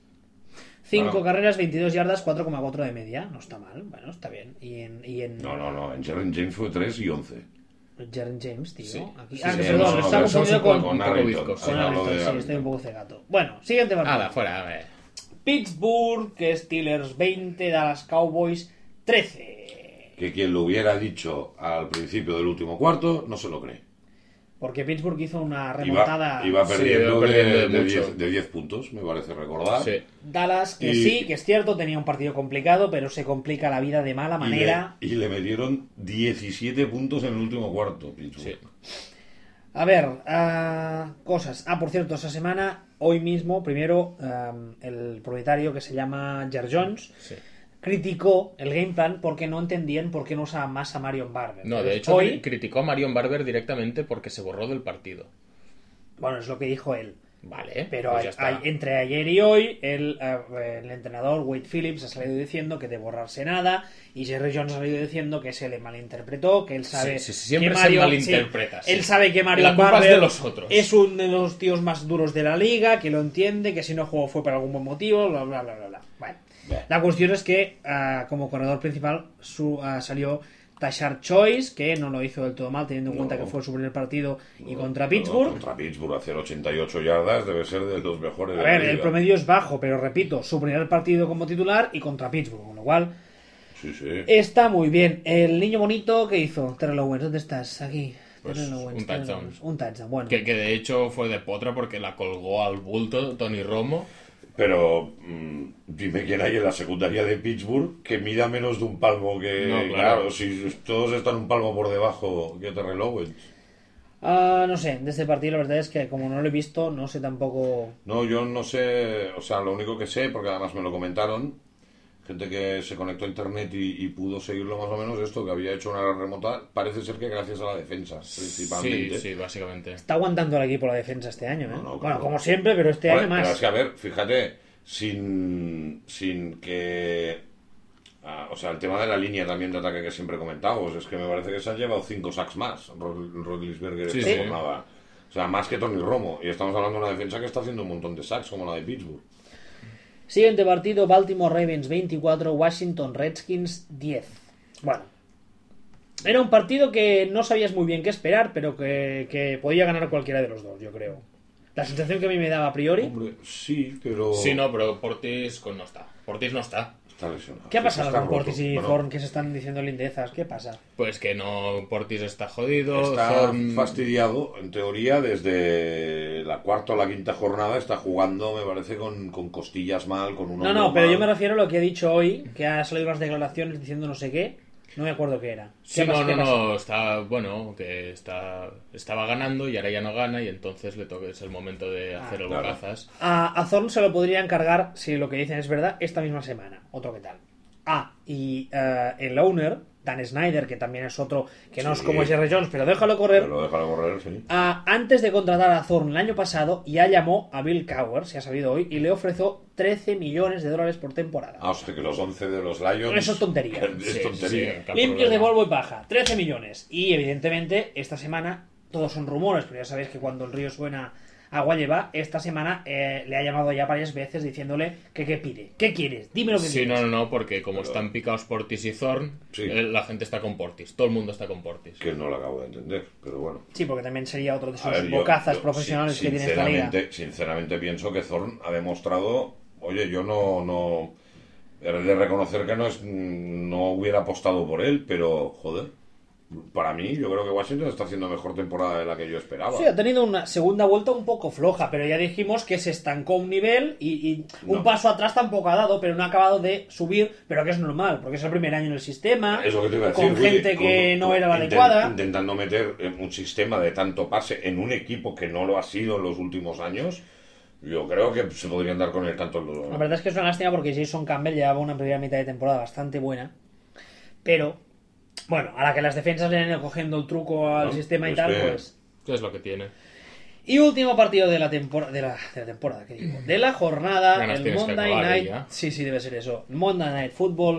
S1: cinco
S3: Bueno.
S1: carreras, veintidós yardas, cuatro coma cuatro de media. No está mal, bueno, está bien. Y en... Y en...
S3: No, no, no. En Jaren James fue tres y once.
S1: Jaren James, tío.
S2: Sí.
S1: Aquí...
S2: Sí,
S1: ah,
S2: sí,
S1: que
S2: sí,
S1: perdón,
S2: no,
S1: lo
S2: no,
S1: estaba
S2: pero somos
S1: confundido
S2: un
S1: con...
S2: poco-
S3: con
S2: un poco
S3: Arlington.
S2: bizcos.
S3: Sí,
S1: con
S3: hablo
S1: Arlington,
S3: de
S1: sí,
S3: Arlington.
S1: estoy un poco cegato. Bueno, siguiente partido.
S2: Hala, fuera, a ver.
S1: Pittsburgh, que Steelers veinte, Dallas Cowboys trece.
S3: Que quien lo hubiera dicho al principio del último cuarto no se lo cree.
S1: Porque Pittsburgh hizo una remontada.
S3: Iba, iba
S2: Sí,
S3: perdiendo
S2: iba perdiendo de
S3: de, de,
S2: mucho.
S3: diez, de diez puntos, me parece recordar.
S2: Sí.
S1: Dallas, que
S3: Y-
S1: sí, que es cierto, tenía un partido complicado, pero se complica la vida de mala
S3: Y
S1: manera.
S3: le, y le metieron diecisiete puntos en el último cuarto. Pittsburgh.
S2: Sí.
S1: A ver, ah, cosas. Ah, por cierto, esa semana, hoy mismo, primero, am, el propietario que se llama Jer Jones
S2: Sí.
S1: criticó el game plan porque no entendían por qué no usaban más a Marion Barber.
S2: No, de
S1: Entonces,
S2: hecho
S1: hoy,
S2: criticó a Marion Barber directamente porque se borró del partido.
S1: bueno, es lo que dijo él.
S2: Vale,
S1: Pero
S2: pues
S1: hay-
S2: ya está.
S1: hay- entre ayer y hoy, el, eh, el entrenador Wade Phillips ha salido diciendo que de borrarse nada, y Jerry Jones ha salido diciendo que se le malinterpretó, que él sabe
S2: Sí, sí, sí, siempre
S1: que
S2: se
S1: Mario,
S2: malinterpreta,
S1: sí,
S2: sí.
S1: él sabe que Mario
S2: La culpa es
S1: Barber
S2: de los otros.
S1: es uno de los tíos más duros de la liga, que lo entiende, que si no jugó fue por algún buen motivo, bla bla bla bla. bla. Bueno,
S3: Bien.
S1: la cuestión es que ah, como corredor principal su, ah, salió Tashard Choice, que no lo hizo del todo mal, teniendo en
S3: No.
S1: cuenta que fue su primer partido y contra
S3: No,
S1: Pittsburgh.
S3: contra Pittsburgh, hacer ochenta y ocho yardas debe ser de los mejores
S1: A
S3: de la
S1: ver,
S3: liga.
S1: el promedio es bajo, pero repito, su primer partido como titular y contra Pittsburgh, con lo cual
S3: Sí, sí.
S1: está muy bien. El niño bonito, ¿qué hizo? Terrell Owens, ¿dónde estás? Aquí.
S2: Pues,
S1: Terrell Owens,
S2: un
S1: Terrell
S2: touchdown.
S1: Owens. Un touchdown, bueno.
S2: Que, que de hecho fue de potra porque la colgó al bulto Tony Romo.
S3: Pero mm, dime quién hay en la secundaria de Pittsburgh que mida menos de un palmo que...
S2: No, claro.
S3: claro, si todos están un palmo por debajo que Terrell Owens.
S1: Uh, no sé, de este partido la verdad es que como no lo he visto, no sé tampoco...
S3: No, yo no sé, o sea, lo único que sé, porque además me lo comentaron, gente que se conectó a internet y, y pudo seguirlo más o menos, esto, que había hecho una remontada, parece ser que gracias a la defensa, principalmente.
S2: Sí, sí, básicamente.
S1: Está aguantando el equipo la defensa este año, ¿eh?
S3: No, no,
S1: bueno,
S3: claro.
S1: como siempre, pero este
S3: Vale,
S1: año más.
S3: Pero es que, a ver, fíjate, sin, sin que... Ah, o sea, el tema de la línea también de ataque que siempre comentamos, es que me parece que se han llevado cinco sacks más, Rodlisberger
S2: Sí,
S3: esta
S2: sí.
S3: jornada. O sea, más que Tony Romo. Y estamos hablando de una defensa que está haciendo un montón de sacks, como la de Pittsburgh.
S1: Siguiente partido, Baltimore Ravens veinticuatro, Washington Redskins diez. Bueno, era un partido que no sabías muy bien qué esperar, pero que, que podía ganar cualquiera de los dos, yo creo. La sensación que a mí me daba a priori...
S3: Hombre, sí, pero...
S2: Sí, no, pero Portis con no está. Portis no está.
S3: Está lesionado.
S1: ¿Qué ha pasado
S3: Está
S1: con
S3: roto.
S1: Portis y
S3: Bueno,
S1: Thorne que se están diciendo lindezas? ¿Qué pasa?
S2: Pues que no, Portis está jodido.
S3: Está
S2: Thorne-
S3: fastidiado, en teoría, desde la cuarta o la quinta jornada está jugando, me parece, con, con costillas mal, con un
S1: No,
S3: hombro
S1: no, pero
S3: mal.
S1: yo me refiero a lo que ha dicho hoy, que ha salido unas declaraciones diciendo no sé qué. No me acuerdo qué era.
S2: Sí,
S1: ¿Qué
S2: no,
S1: pasa?
S2: no,
S1: ¿Qué pasa?
S2: no, está, bueno, que está, estaba ganando y ahora ya no gana y entonces le toca, es el momento de hacer el
S3: claro.
S2: bocazas.
S1: A, a Thorne se lo podría encargar, si lo que dicen es verdad, esta misma semana. Otro que tal. Ah, y eh, el owner, Dan Snyder, que también es otro que no es
S3: Sí.
S1: como Jerry Jones, pero déjalo correr.
S3: Pero déjalo correr, sí.
S1: Ah, antes de contratar a Thorne el año pasado, ya llamó a Bill Cowher, se ha sabido hoy, y le ofreció trece millones de dólares por temporada.
S3: Ah, o sea, que los once de los Lions...
S1: Eso es tontería.
S3: Es
S2: Sí,
S3: tontería.
S2: sí, sí.
S1: Limpios de
S2: problema.
S1: polvo y paja, trece millones. Y evidentemente, esta semana, todos son rumores, pero ya sabéis que cuando el río suena, agua lleva. Esta semana eh, le ha llamado ya varias veces diciéndole que qué pide, qué quieres, dime lo que
S2: Sí,
S1: quieres.
S2: no, no, no, porque como
S3: Pero-
S2: están picados Portis y Thorne,
S3: Sí.
S2: eh, la gente está con Portis. Todo el mundo está con Portis.
S3: Que no lo acabo de entender, pero bueno.
S1: Sí, porque también sería otro de
S3: A
S1: esos
S3: ver, yo-
S1: bocazas
S3: yo,
S1: profesionales
S3: sin-
S1: que tiene esta liga.
S3: sinceramente, sinceramente pienso que Thorne ha demostrado, oye, yo no, no, he de reconocer que no es, no hubiera apostado por él, pero joder, para mí yo creo que Washington está haciendo mejor temporada de la que yo esperaba.
S1: Sí, ha tenido una segunda vuelta un poco floja, pero ya dijimos que se estancó un nivel y, y un
S3: No.
S1: paso atrás tampoco ha dado, pero no ha acabado de subir, pero que es normal, porque es el primer año en el sistema,
S3: Es lo que te iba a decir,
S1: con
S3: Willy,
S1: gente que
S3: con-
S1: no
S3: con-
S1: era la
S3: inten-
S1: adecuada.
S3: Intentando meter eh, un sistema de tanto pase en un equipo que no lo ha sido en los últimos años, yo creo que se podrían dar con el tanto los...
S1: La verdad es que es una lástima porque Jason Campbell llevaba una primera mitad de temporada bastante buena, pero bueno, a la que las defensas le han ido cogiendo el truco al
S3: No,
S1: sistema y
S3: es
S1: tal,
S3: que-
S1: pues...
S2: ¿Qué es lo que tiene?
S1: Y último partido de la temporada, de la, de la temporada, ¿qué digo? De la jornada,
S2: Ganas
S1: el
S2: tienes que
S1: Monday
S2: acabar,
S1: Night,
S2: ¿eh, ya?
S1: sí, sí, debe ser eso. Monday Night Football,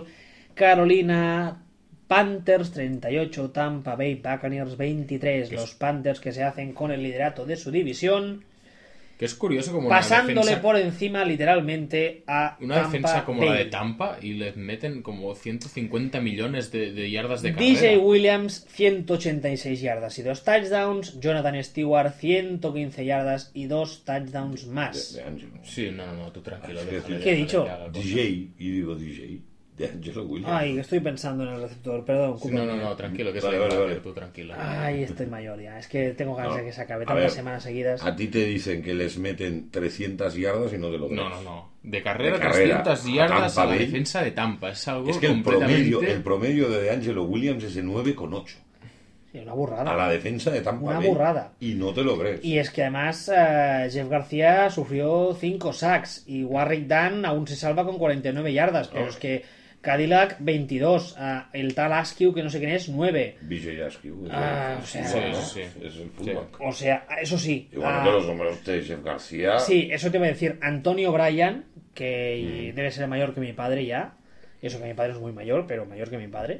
S1: Carolina Panthers treinta y ocho, Tampa Bay Buccaneers veintitrés. Los Panthers que se hacen con el liderato de su división,
S2: Que es curioso como una
S1: pasándole
S2: defensa,
S1: por encima literalmente a
S2: una
S1: Tampa
S2: defensa como
S1: Bay.
S2: la de Tampa y les meten como ciento cincuenta millones de, de yardas de
S1: D
S2: carrera.
S1: J Williams, ciento ochenta y seis yardas y dos touchdowns. Jonathan Stewart, ciento quince yardas y dos touchdowns más.
S3: de, de Angelo.
S2: Sí, no, no, no, tú tranquilo.
S3: Es que
S2: déjale,
S3: ¿qué
S1: he
S2: déjale
S1: dicho?
S2: que haga
S3: D
S2: cosas.
S3: J, y digo D J, de Angelo Williams.
S1: Ay, estoy pensando en el receptor, perdón.
S2: Sí, no, no, no, tranquilo, que es
S3: Vale,
S2: el
S3: vale,
S2: Baker,
S3: vale.
S2: tú tranquilo.
S1: Ay, estoy mayor ya. Es que tengo ganas
S3: No,
S1: de que se acabe
S3: a
S1: tantas
S3: ver,
S1: semanas seguidas.
S3: A ti te dicen que les meten trescientas yardas y no te lo crees.
S2: No, no, no. De carrera,
S3: De carrera,
S2: trescientas
S3: a
S2: yardas
S3: Tampa
S2: a la
S3: Bay.
S2: defensa de Tampa. Es algo
S3: Es que el
S2: completamente...
S3: promedio, el promedio de Angelo Williams es de nueve coma ocho.
S1: Sí, una burrada.
S3: A la defensa de Tampa
S1: Una
S3: Bay.
S1: burrada.
S3: Y no te lo crees.
S1: Y es que además eh, Jeff García sufrió cinco sacks y Warwick Dunn aún se salva con cuarenta y nueve yardas, pero
S3: Oh.
S1: es que Cadillac veintidós, eh, el tal Askew que no sé quién es nueve.
S3: B J Askew. es
S1: Ah,
S3: el
S1: o sea,
S3: fútbol, ¿no?
S2: sí, sí.
S3: Es el fútbol.
S1: O sea, eso sí.
S3: Y bueno,
S1: ah,
S3: que los números de Jeff García.
S1: Sí, eso te voy a decir. Antonio Bryan, que
S3: Mm.
S1: debe ser mayor que mi padre ya. Eso que mi padre es muy mayor, pero mayor que mi padre.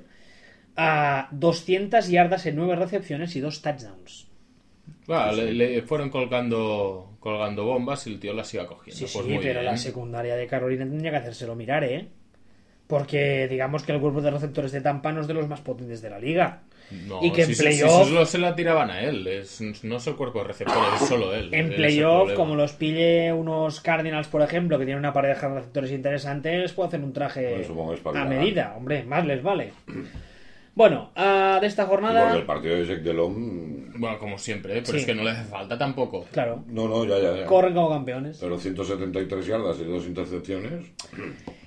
S1: A doscientas yardas en nueve recepciones y dos touchdowns.
S2: Va, le, le fueron colgando colgando bombas y el tío las iba cogiendo.
S1: Sí, sí,
S2: Pues muy
S1: pero
S2: bien.
S1: la secundaria de Carolina tendría que hacérselo mirar, ¿eh? Porque digamos que el grupo de receptores de Tampa no es de los más potentes de la liga.
S2: No,
S1: y que en
S2: si, si-
S1: playoff-
S2: si solo se la tiraban a él. Es, no es el cuerpo de receptores, es solo él.
S1: En
S2: Ese es el
S1: playoff,
S2: problema.
S1: como los pille unos Cardinals, por ejemplo, que tienen una pareja de receptores interesantes, puede hacer un traje
S3: Bueno, supongo que es para
S1: a
S3: ganar.
S1: medida. Hombre, más les vale. Bueno, ah, de esta
S3: Y porque
S1: jornada...
S3: el partido de Jack Delhomme.
S2: Bueno, como siempre, ¿eh? pero
S1: Sí.
S2: es que no le hace falta tampoco.
S1: Claro,
S3: No, no, ya, ya, ya.
S1: corren como campeones.
S3: Pero ciento setenta y tres yardas y dos intercepciones.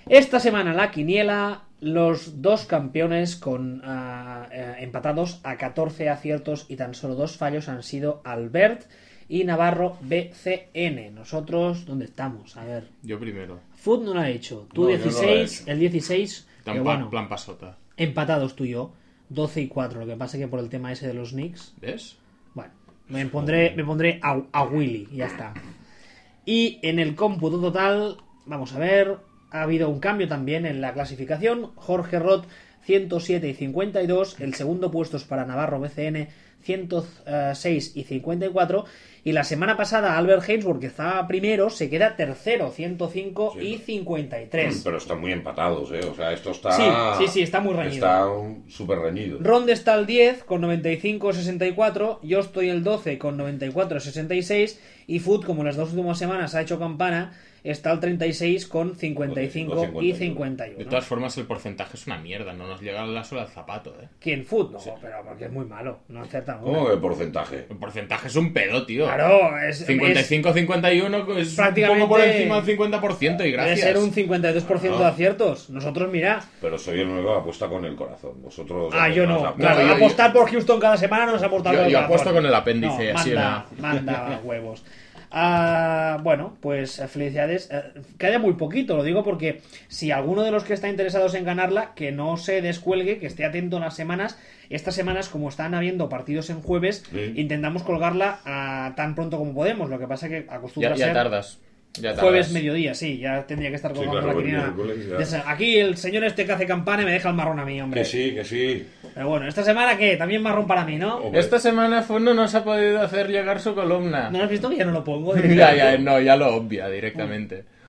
S1: Esta semana la quiniela, los dos campeones con uh, eh, empatados a catorce aciertos y tan solo dos fallos han sido Albert y Navarro B C N. Nosotros, ¿dónde estamos? A ver.
S2: Yo primero.
S1: Food no lo ha hecho. Tú
S3: No, yo no lo he
S1: dieciséis,
S3: hecho.
S1: el dieciséis,
S2: Plan,
S1: que
S2: pa-
S1: bueno,
S2: plan pasota.
S1: empatados tú y yo, doce y cuatro. Lo que pasa es que por el tema ese de los Knicks,
S2: ¿Ves?
S1: bueno, me pondré, me pondré a, a Willy y ya está. Y en el cómputo total, vamos a ver, ha habido un cambio también en la clasificación. Jorge Roth, ciento siete y cincuenta y dos. El segundo puesto es para Navarro B C N, ciento seis y cincuenta y cuatro. Y la semana pasada Albert Hainsworth, que estaba primero, se queda tercero, ciento cinco
S3: Sí.
S1: y cincuenta y tres.
S3: Pero están muy empatados, ¿eh? O sea, esto está...
S1: Sí, sí, sí, está muy reñido.
S3: Está un- súper reñido.
S1: Ronde está el diez con noventa y cinco sesenta y cuatro, yo estoy el doce con noventa y cuatro sesenta y seis y Food, como las dos últimas semanas ha hecho campana, está el treinta y seis con cincuenta y cinco y cincuenta y
S2: De
S1: uno.
S2: todas formas, el porcentaje es una mierda. No nos llega la sola al zapato, ¿eh?
S1: ¿Quién? Food? No, pero porque es muy malo, no acerta nunca.
S3: ¿Cómo que el porcentaje?
S2: El porcentaje es un pedo, tío.
S1: Claro, es...
S2: cincuenta y
S1: es-
S2: cinco cincuenta y uno es
S1: prácticamente-
S2: un poco por encima del cincuenta por ciento y
S1: Debe
S2: gracias.
S1: ser un cincuenta y dos por ciento de
S3: Ah.
S1: aciertos. Nosotros, mira...
S3: Pero soy el nuevo apuesta con el corazón. Vosotros...
S1: Ah, yo no.
S3: os
S1: Claro,
S2: No, yo-
S1: apostar por Houston cada semana no es apostar
S2: Yo-
S1: por el
S2: yo
S1: corazón.
S2: apuesto con el apéndice,
S1: No,
S2: así
S1: manda, manda huevos. Ah, bueno, pues eh, felicidades. Eh, queda muy poquito, lo digo porque si alguno de los que está interesados en ganarla, que no se descuelgue, que esté atento en las semanas. Estas semanas, como están habiendo partidos en jueves,
S3: Sí.
S1: intentamos colgarla ah, tan pronto como podemos. Lo que pasa es que acostumbra
S2: Ya,
S1: a
S2: ya
S1: ser
S2: tardas. Ya tardas.
S1: jueves mediodía, sí, ya tendría que estar
S3: Sí,
S1: colgando
S3: claro,
S1: la
S3: el
S1: quiniela.
S3: miércoles ya.
S1: De esa- Aquí el señor este que hace campana me deja el marrón a mí, hombre.
S3: Que sí, que sí.
S1: Pero bueno, esta semana ¿qué? También marrón para mí, ¿no?
S3: Hombre.
S2: Esta semana Fon no nos ha podido hacer llegar su columna.
S1: ¿No lo has visto que ya no lo pongo?
S2: Ya, ya, no, ya lo obvia directamente.